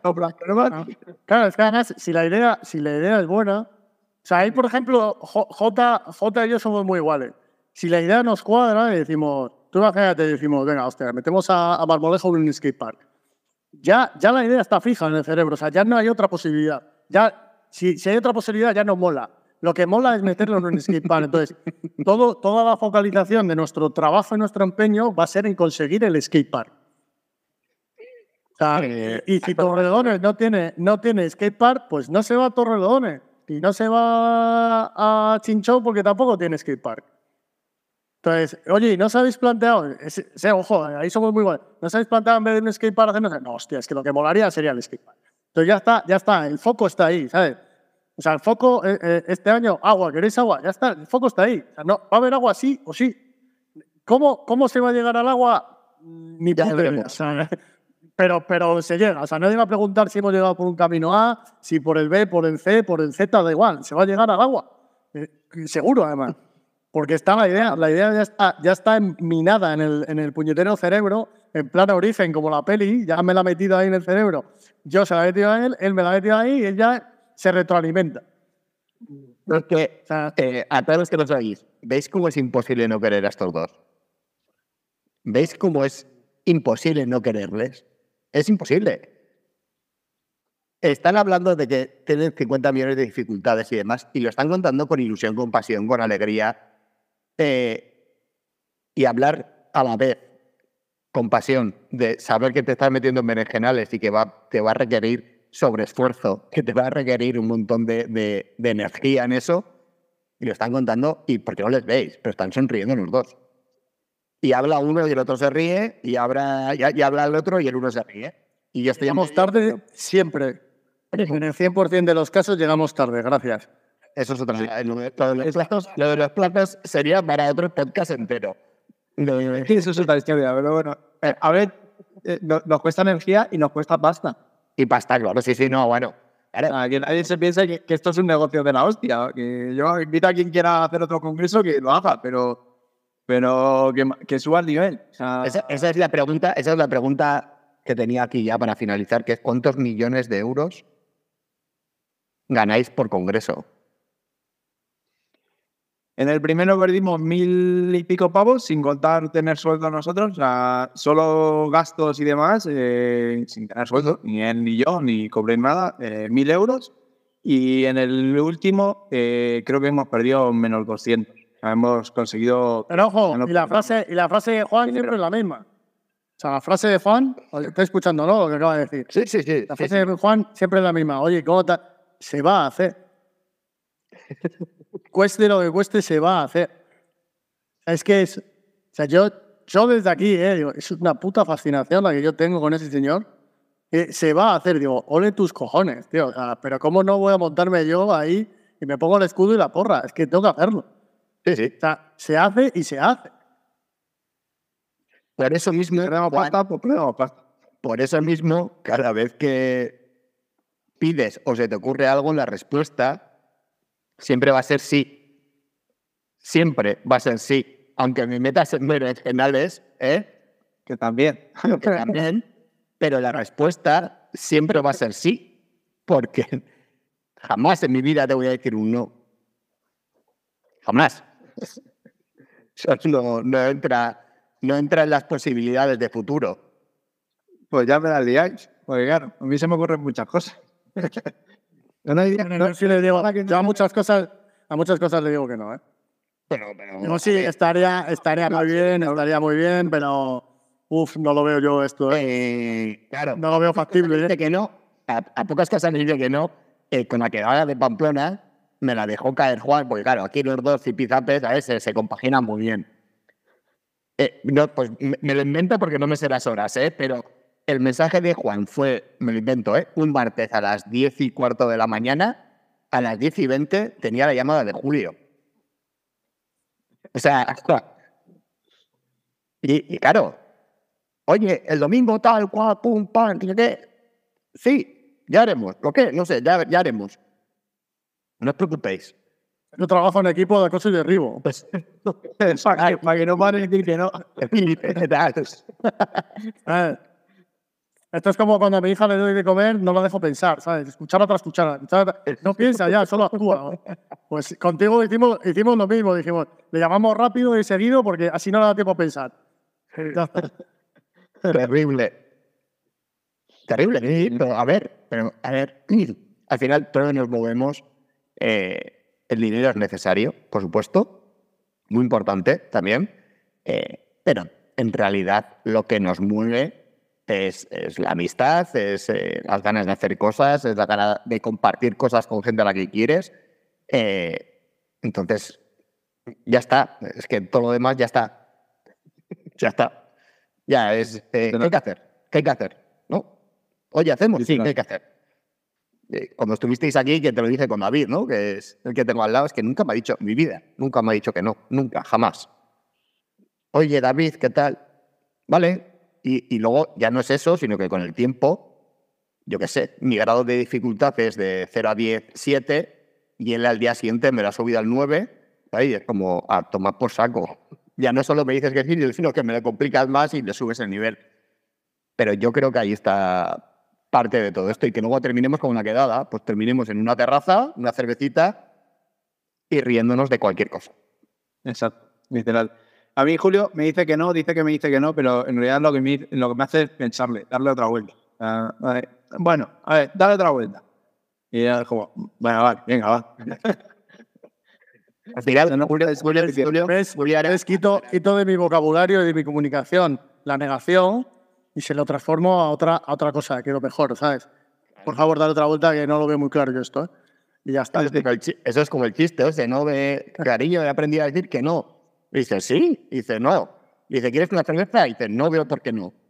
claro, es que además, si la idea, si la idea es buena. O sea, ahí, por ejemplo, J, J y yo somos muy iguales. Si la idea nos cuadra, decimos, tú imagínate, decimos, venga, hostia, metemos a, a Marmolejo en un skatepark. Ya, ya la idea está fija en el cerebro, o sea, ya no hay otra posibilidad. Ya, si, si hay otra posibilidad, ya no mola. Lo que mola es meterlo en un skatepark. Entonces, todo, toda la focalización de nuestro trabajo y nuestro empeño va a ser en conseguir el skatepark. O sea, eh, y si Torrelodones no tiene, no tiene skatepark, pues no se va a Torrelodones. Y no se va a Chinchón porque tampoco tiene skatepark. Entonces, oye, ¿no os habéis planteado? Ese, ese, ojo, ahí somos muy buenos. ¿No os habéis planteado en vez de un skatepark hacer? No, hostia, es que lo que molaría sería el skatepark. Entonces ya está, ya está, el foco está ahí, ¿sabes? O sea, el foco, eh, eh, este año, agua, ¿queréis agua? Ya está, el foco está ahí. O sea, no, ¿va a haber agua sí o sí? ¿Cómo, cómo se va a llegar al agua? Ni puta idea. O sea, Pero, pero se llega. O sea, nadie va a preguntar si hemos llegado por un camino A, si por el B, por el C, por el Z, da igual. Se va a llegar al agua. Eh, seguro, además. Porque está la idea. La idea ya está, ya está minada en el, en el puñetero cerebro, en plan origen, como la peli. Ya me la ha metido ahí en el cerebro. Yo se la he metido a él, él me la ha metido ahí y él ya se retroalimenta.
Porque, o sea, eh, a todos los que lo sabéis, ¿veis cómo es imposible no querer a estos dos? ¿Veis cómo es imposible no quererles? Es imposible. Están hablando de que tienen cincuenta millones de dificultades y demás, y lo están contando con ilusión, con pasión, con alegría, eh, y hablar a la vez con pasión de saber que te estás metiendo en berenjenales y que va, te va a requerir sobreesfuerzo, que te va a requerir un montón de, de, de energía en eso, y lo están contando, y porque no les veis, pero están sonriendo los dos. Y habla uno y el otro se ríe, y habla, y, y habla el otro y el uno se ríe. Y yo estoy
llegamos tarde siempre. En el cien por cien de los casos llegamos tarde, gracias.
Eso es otra. Sí. Lo, de, lo, de los platos, lo de los platos sería para otro podcast entero.
De... Eso es otra historia, pero bueno. Eh, a ver, eh, no, nos cuesta energía y nos cuesta pasta.
Y pasta, claro, sí, sí, no, bueno.
Claro. Ah, que nadie se piensa que, que esto es un negocio de la hostia. Que yo invito a quien quiera hacer otro congreso que lo haga, pero... pero que, que suba el nivel. O sea,
esa, esa, es la pregunta, esa es la pregunta que tenía aquí ya para finalizar, que es ¿cuántos millones de euros ganáis por congreso?
En el primero perdimos mil y pico pavos, sin contar tener sueldo nosotros, o sea, solo gastos y demás, eh, sin tener sueldo, ni él ni yo, ni cobré nada, eh, mil euros. Y en el último eh, creo que hemos perdido menos doscientos. O sea, hemos conseguido...
Pero ojo,
no,
y la frase, y la frase de Juan siempre es la misma. O sea, la frase de Juan, estoy escuchando, ¿no? Lo que acaba de decir.
Sí, sí, sí.
La
sí,
frase
sí.
de Juan siempre es la misma. Oye, ¿cómo ta- se va a hacer? Cueste lo que cueste, se va a hacer. Es que es... O sea, yo, yo desde aquí, eh, digo, es una puta fascinación la que yo tengo con ese señor. Que se va a hacer, digo, ole tus cojones, tío. O sea, pero ¿cómo no voy a montarme yo ahí y me pongo el escudo y la porra? Es que tengo que hacerlo.
Sí, sí.
O sea, se hace y se hace.
Por eso mismo,
Perdemos
Juan,
pasta, pues perdemos pasta.
por eso mismo, cada vez que pides o se te ocurre algo, la respuesta siempre va a ser sí. Siempre va a ser sí. Aunque me metas en berenjenales, ¿eh?
Que también.
Que también, pero la respuesta siempre va a ser sí. Porque jamás en mi vida te voy a decir un no. Jamás. Eso no, no entra, no entra en las posibilidades de futuro.
Pues ya me la liáis. Porque claro, a mí se me ocurren muchas cosas. No, no hay día-
Bueno,
no-
yo sí le digo,
que no-
yo a muchas cosas, a muchas cosas le digo que no, ¿eh?
Pero, pero,
Digo, sí, estaría, estaría muy bien, estaría muy bien, pero uff, no lo veo yo esto, ¿eh?
Eh, claro.
No lo veo factible,
Dice
¿eh?
que no, a, a pocas cosas le dice que no, eh, con la quedada de Pamplona me la dejó caer Juan, porque claro, aquí los dos zipizapes a veces se compaginan muy bien. Eh, no, pues me, me lo invento porque no me sé las horas, ¿eh? Pero el mensaje de Juan fue, me lo invento, ¿eh? Un martes a las diez y cuarto de la mañana, a las diez y veinte tenía la llamada de Julio. O sea, y, y claro, oye, el domingo tal, cual, pum, pam, ¿qué, qué? Sí, ya haremos. ¿Lo qué? No sé, ya, ya haremos. No os preocupéis.
Yo trabajo en equipo de acoso y derribo.
Pues,
para, que, para que no paren decir que no.
¿Sabes? Esto es como cuando a mi hija le doy de comer, no la dejo pensar, ¿sabes? Escuchar otra, escuchar otra. No piensa ya, solo actúa, ¿no? Pues contigo hicimos, hicimos lo mismo, dijimos, le llamamos rápido y seguido porque así no le da tiempo a pensar. Ya está.
Terrible. Terrible, sí, pero a ver, pero a ver, al final todos nos movemos. Eh, el dinero es necesario, por supuesto, muy importante también, eh, pero en realidad lo que nos mueve es, es la amistad, es eh, las ganas de hacer cosas, es la gana de compartir cosas con gente a la que quieres. Eh, entonces, ya está, es que todo lo demás ya está. Ya está. Ya es, eh, ¿qué hay que hacer? ¿Qué hay que hacer? ¿No? Oye, ¿hacemos? Sí, ¿qué hay que hacer? Eh, cuando estuvisteis aquí, que te lo dije con David, ¿no? Que es el que tengo al lado, es que nunca me ha dicho, en mi vida, nunca me ha dicho que no, nunca, jamás. Oye, David, ¿qué tal? Vale. Y, y luego ya no es eso, sino que con el tiempo, yo qué sé, mi grado de dificultad es de cero a diez, siete, y él al día siguiente me lo ha subido al nueve, ahí es como a tomar por saco. Ya no solo me dices que sí, sino que me lo complicas más y le subes el nivel. Pero yo creo que ahí está parte de todo esto y que luego terminemos con una quedada, pues terminemos en una terraza, una cervecita y riéndonos de cualquier cosa.
Exacto, literal. A mí Julio me dice que no, dice que me dice que no, pero en realidad lo que me, lo que me hace es pensarle, darle otra vuelta. Uh, a ver, bueno, a ver, dale otra vuelta. Y ya como, bueno, vale, venga, va.
Al final,
No,
Julio,
es-
Julio,
es-
Julio,
¿Ves?
Julio era-
¿Ves? Quito, quito de mi vocabulario y de mi comunicación la negación y se lo transformo a otra, a otra cosa, que es lo mejor, ¿sabes? Por favor, dale otra vuelta que no lo veo muy claro yo esto, ¿eh? Y ya está.
Eso es como el chi- eso es como el chiste, o sea, no de cariño, he aprendido a decir que no. Y dice, sí, y dice, no. Y dice, ¿quieres una cerveza? Y dice, no veo por qué no.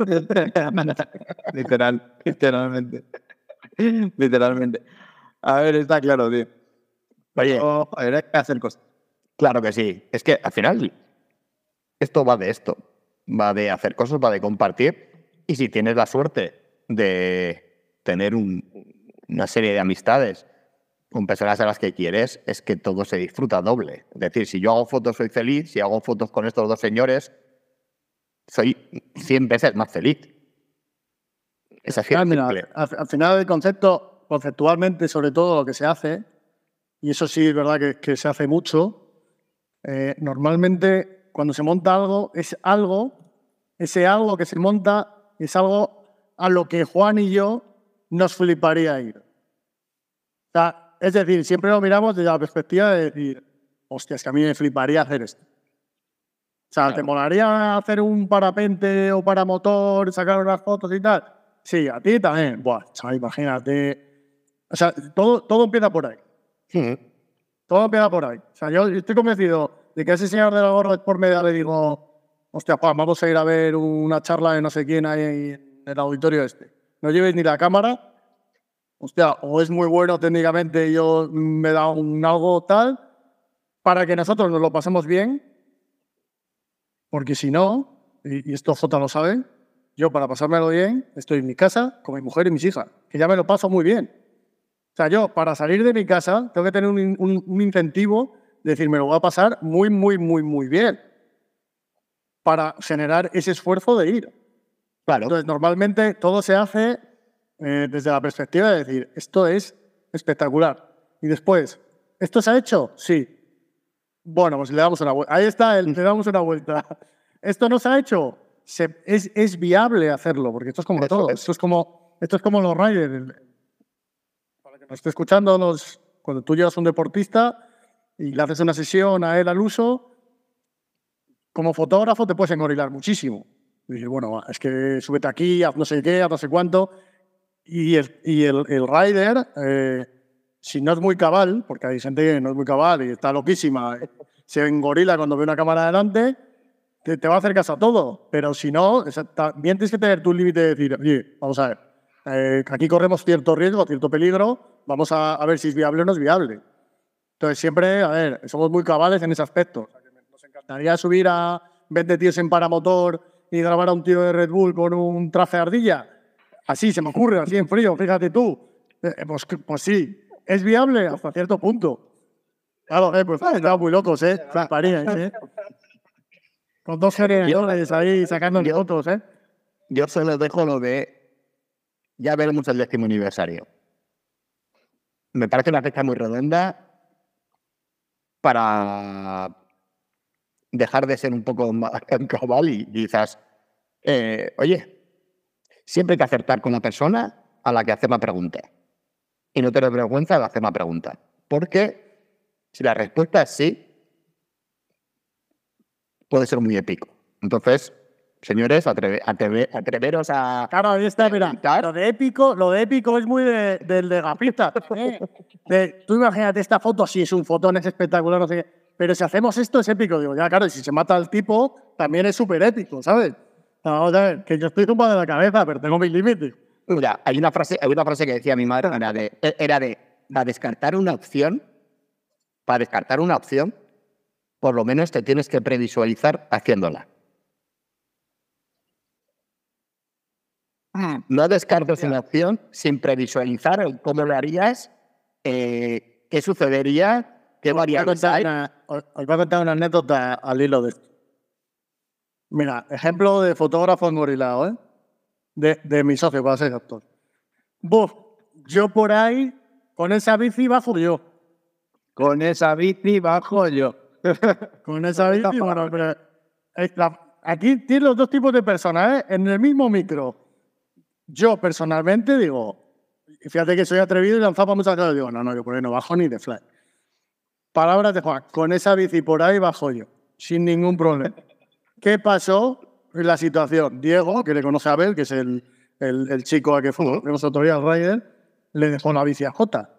Literal, literalmente. Literalmente. A ver, está claro, tío.
Oye,
Oh, a ver, hay que hacer cosas.
claro que sí. Es que al final esto va de esto. Va de hacer cosas, va de compartir. Y si tienes la suerte de tener un- una serie de amistades con personas a las que quieres, es que todo se disfruta doble. Es decir, si yo hago fotos soy feliz, si hago fotos con estos dos señores, soy cien veces más feliz. Es así de
Ah, mira,
simple.
al, al final el concepto, conceptualmente sobre todo lo que se hace, y eso sí es verdad que, que se hace mucho, eh, normalmente cuando se monta algo, es algo, ese algo que se monta es algo a lo que Juan y yo nos fliparía ir. O sea, es decir, siempre lo miramos desde la perspectiva de decir, hostia, es que a mí me fliparía hacer esto. O sea,
Claro.
¿te molaría hacer un parapente o paramotor, sacar unas fotos y tal? Sí, a ti también. Buah, chaval, imagínate. O sea, todo, todo empieza por ahí.
Sí.
Todo empieza por ahí. O sea, yo estoy convencido de que ese señor de la gorra por medio le digo, hostia, Juan, vamos a ir a ver una charla de no sé quién ahí en el auditorio este. No lleves ni la cámara. Hostia, o es muy bueno técnicamente y yo me da un algo tal para que nosotros nos lo pasemos bien, porque si no, y, y esto Jota lo sabe, yo para pasármelo bien estoy en mi casa con mi mujer y mis hijas, que ya me lo paso muy bien. O sea, yo para salir de mi casa tengo que tener un, un, un incentivo de decir, me lo voy a pasar muy, muy, muy, muy bien para generar ese esfuerzo de ir.
Claro.
Entonces, normalmente todo se hace eh, desde la perspectiva de decir, esto es espectacular. Y después, ¿esto se ha hecho? Sí. Bueno, pues le damos una vuelta. Ahí está, el, le damos una vuelta. ¿Esto no se ha hecho? Se, es, es viable hacerlo, porque esto es como
Eso
todo.
es.
Esto es como, esto es como los riders. Para que nos esté escuchando, los, cuando tú llevas a un deportista y le haces una sesión a él al uso, como fotógrafo te puedes engorilar muchísimo. Y dices, bueno, va, es que súbete aquí, haz no sé qué, haz no sé cuánto. Y el, y el, el rider, eh, si no es muy cabal, porque hay gente que no es muy cabal y está loquísima, eh, se engorila cuando ve una cámara delante, te, te va a hacer caso a todo. Pero si no, o sea, también tienes que tener tu límite de decir, oye, vamos a ver, eh, aquí corremos cierto riesgo, cierto peligro, vamos a, a ver si es viable o no es viable. Entonces siempre, a ver, somos muy cabales en ese aspecto. O sea, que nos encantaría subir a veinte tíos en paramotor y grabar a un tío de Red Bull con un traje de ardilla. Así se me ocurre, así en frío, fíjate tú. Eh, pues, pues sí, es viable hasta cierto punto. Claro, eh, pues estamos muy locos, ¿eh? Fliparíais, ¿eh? Con dos generadores ahí sacando
yo-
fotos, ¿eh?
Yo solo dejo lo de, ya veremos el décimo aniversario. Me parece una fecha muy redonda para dejar de ser un poco más cabal y quizás, eh, oye, siempre hay que acertar con la persona a la que hacer la pregunta. Y no tener vergüenza de hacer la pregunta. Porque si la respuesta es sí, puede ser muy épico. Entonces, señores, atreve, atreve, atreveros a...
Claro, ahí está, mira.
preguntar.
Lo de épico, lo de épico es muy de- del de gafita. ¿eh? De, tú imagínate esta foto, sí, es un fotón, es espectacular, no sé qué. Pero si hacemos esto es épico. Digo, ya, claro, y si se mata al tipo, también es súper épico, ¿sabes? Vamos a ver, que yo estoy zumbado de la cabeza, pero tengo mis límites.
Mira, hay una frase, hay una frase que decía mi madre, era de, era de, para descartar una opción, para descartar una opción, por lo menos te tienes que previsualizar haciéndola. No descartes una opción sin previsualizar el cómo lo harías, eh, qué sucedería, qué
Os voy, a
variables
contar
hay.
una, os os voy a contar una anécdota al hilo de esto. Mira, ejemplo de fotógrafo engorilado, ¿eh? De, de mi socio, para ser actor. Buf, yo por ahí, con esa bici bajo yo.
Con esa bici bajo yo.
Con esa bici, bueno, pero eh, la- aquí tienes los dos tipos de personas, ¿eh? En el mismo micro. Yo personalmente digo, y fíjate que soy atrevido y lanzaba muchas cosas, digo, no, no, yo por ahí no bajo ni de fly. Palabras de Juan, con esa bici por ahí bajo yo, sin ningún problema. ¿Qué pasó en la situación? Diego, que le conoce a Abel, que es el, el, el chico a que fuimos otro día al Rider, le dejó la bici a Jota.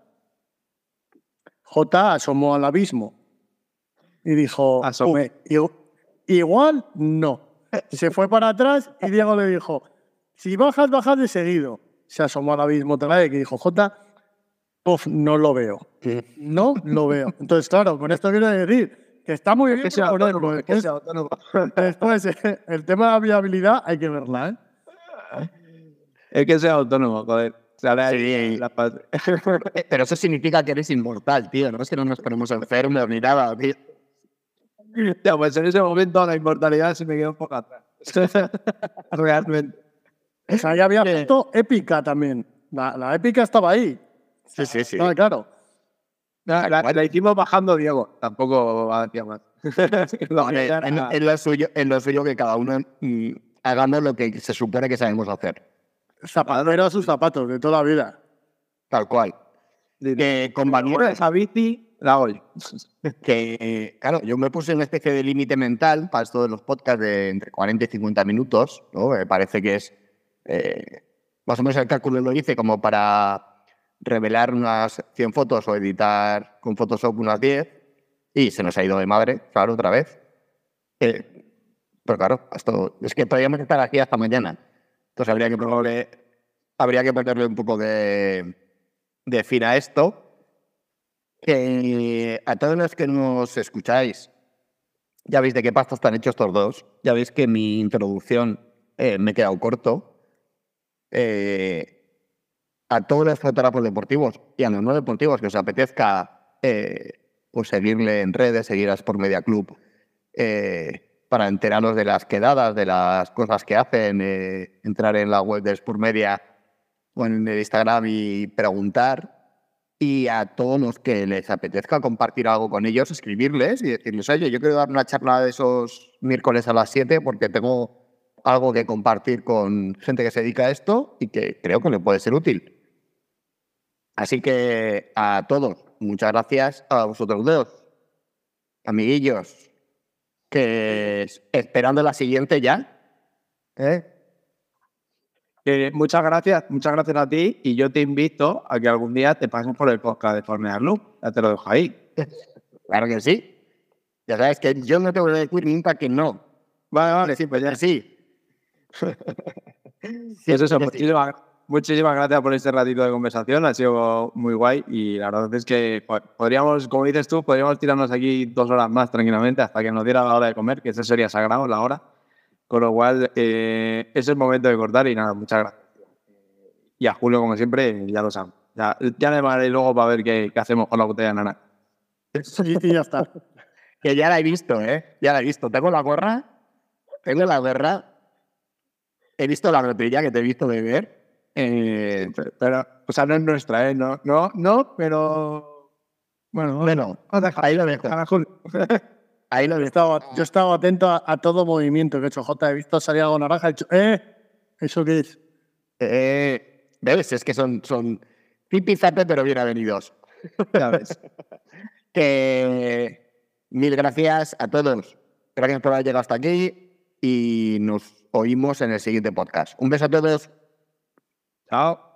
Jota asomó al abismo y dijo,
Asomé.
"Uf, igual no. Se fue para atrás y Diego le dijo, si bajas, bajas de seguido. Se asomó al abismo otra vez y dijo, Jota, uf, no lo veo. No lo veo. Entonces, claro, con esto quiero decir que está muy bien.
Que sea
pero
autónomo,
después-
que sea autónomo.
Después, eh, el tema de la viabilidad hay que verla, ¿eh?
Es que sea autónomo, joder. Sale ahí
Sí.
la parte.
Eh, Pero eso significa que eres inmortal, tío. No es que no nos ponemos enfermos ni nada, tío.
Ya, pues en ese momento la inmortalidad se me quedó un poco atrás. Realmente.
O sea, ya había foto épica también. La, la épica estaba ahí.
Sí, sí, sí.
No, claro.
La, la- la hicimos bajando Diego. Tampoco hacía más.
No, en, en, en, lo suyo, en lo suyo que cada uno mm, hagamos lo que se supone que sabemos hacer.
Zapatero a sus zapatos, de toda la vida.
Tal cual. Que con Manuel,
esa bici, la hago yo.
Que, claro, yo me puse una especie de límite mental para esto de los podcasts de entre cuarenta y cincuenta minutos, ¿no? Me parece que es, eh, más o menos el cálculo lo hice como para revelar unas cien fotos o editar con Photoshop unas diez y se nos ha ido de madre, claro, otra vez. Eh, pero claro, esto, es que podríamos estar aquí hasta mañana. Entonces habría que ponerle, habría que ponerle un poco de, de fin a esto. Que a todos los que nos escucháis, ya veis de qué pasta están hechos estos dos. Ya veis que mi introducción eh, me he quedado corto. Eh, a todos los fotógrafos deportivos y a los no deportivos que os apetezca eh, pues seguirle en redes, seguir a Sport Media Club eh, para enteraros de las quedadas, de las cosas que hacen, eh, entrar en la web de Sport Media o en el Instagram y preguntar. Y a todos los que les apetezca compartir algo con ellos, escribirles y decirles, oye, yo quiero dar una charla de esos miércoles a las siete porque tengo algo que compartir con gente que se dedica a esto y que creo que le puede ser útil. Así que a todos, muchas gracias a vosotros dos, amiguillos, que esperando la siguiente ya. ¿Eh?
Eh, muchas gracias, muchas gracias a ti y yo te invito a que algún día te pases por el podcast de Sport Media Club. Ya te lo dejo ahí.
Claro que sí. Ya sabes que yo no te voy a decir nunca que no.
Vale, vale, sí, pues ya
sí.
sí pues eso, muchísimas, muchísimas gracias por este ratito de conversación. Ha sido muy guay y la verdad es que podríamos, como dices tú, podríamos tirarnos aquí dos horas más tranquilamente hasta que nos diera la hora de comer, que eso sería sagrado, la hora. Con lo cual, eh, es el momento de cortar y nada, muchas gracias. Y a Julio, como siempre, ya lo saben. Ya, ya le llamaré luego para ver qué, qué hacemos con la botella de nana.
Sí, y ya está.
Que ya la he visto, ¿eh? Ya la he visto. Tengo la gorra, tengo la gorra, he visto la botella que te he visto beber, eh,
pero, pero, o sea, no es nuestra, ¿eh? No, no, no, pero...
Bueno, bueno, ahí lo dejo.
Ahí lo he estado, yo he estado atento a, a todo movimiento que he hecho. J, he visto salir algo naranja, he dicho, ¿eh? ¿Eso qué es?
Eh, ¿Ves? Es que son, son pipizape, pero bien avenidos.
Ya ves.
Que mil gracias a todos. Gracias por haber llegado hasta aquí y nos oímos en el siguiente podcast. Un beso a todos.
Chao.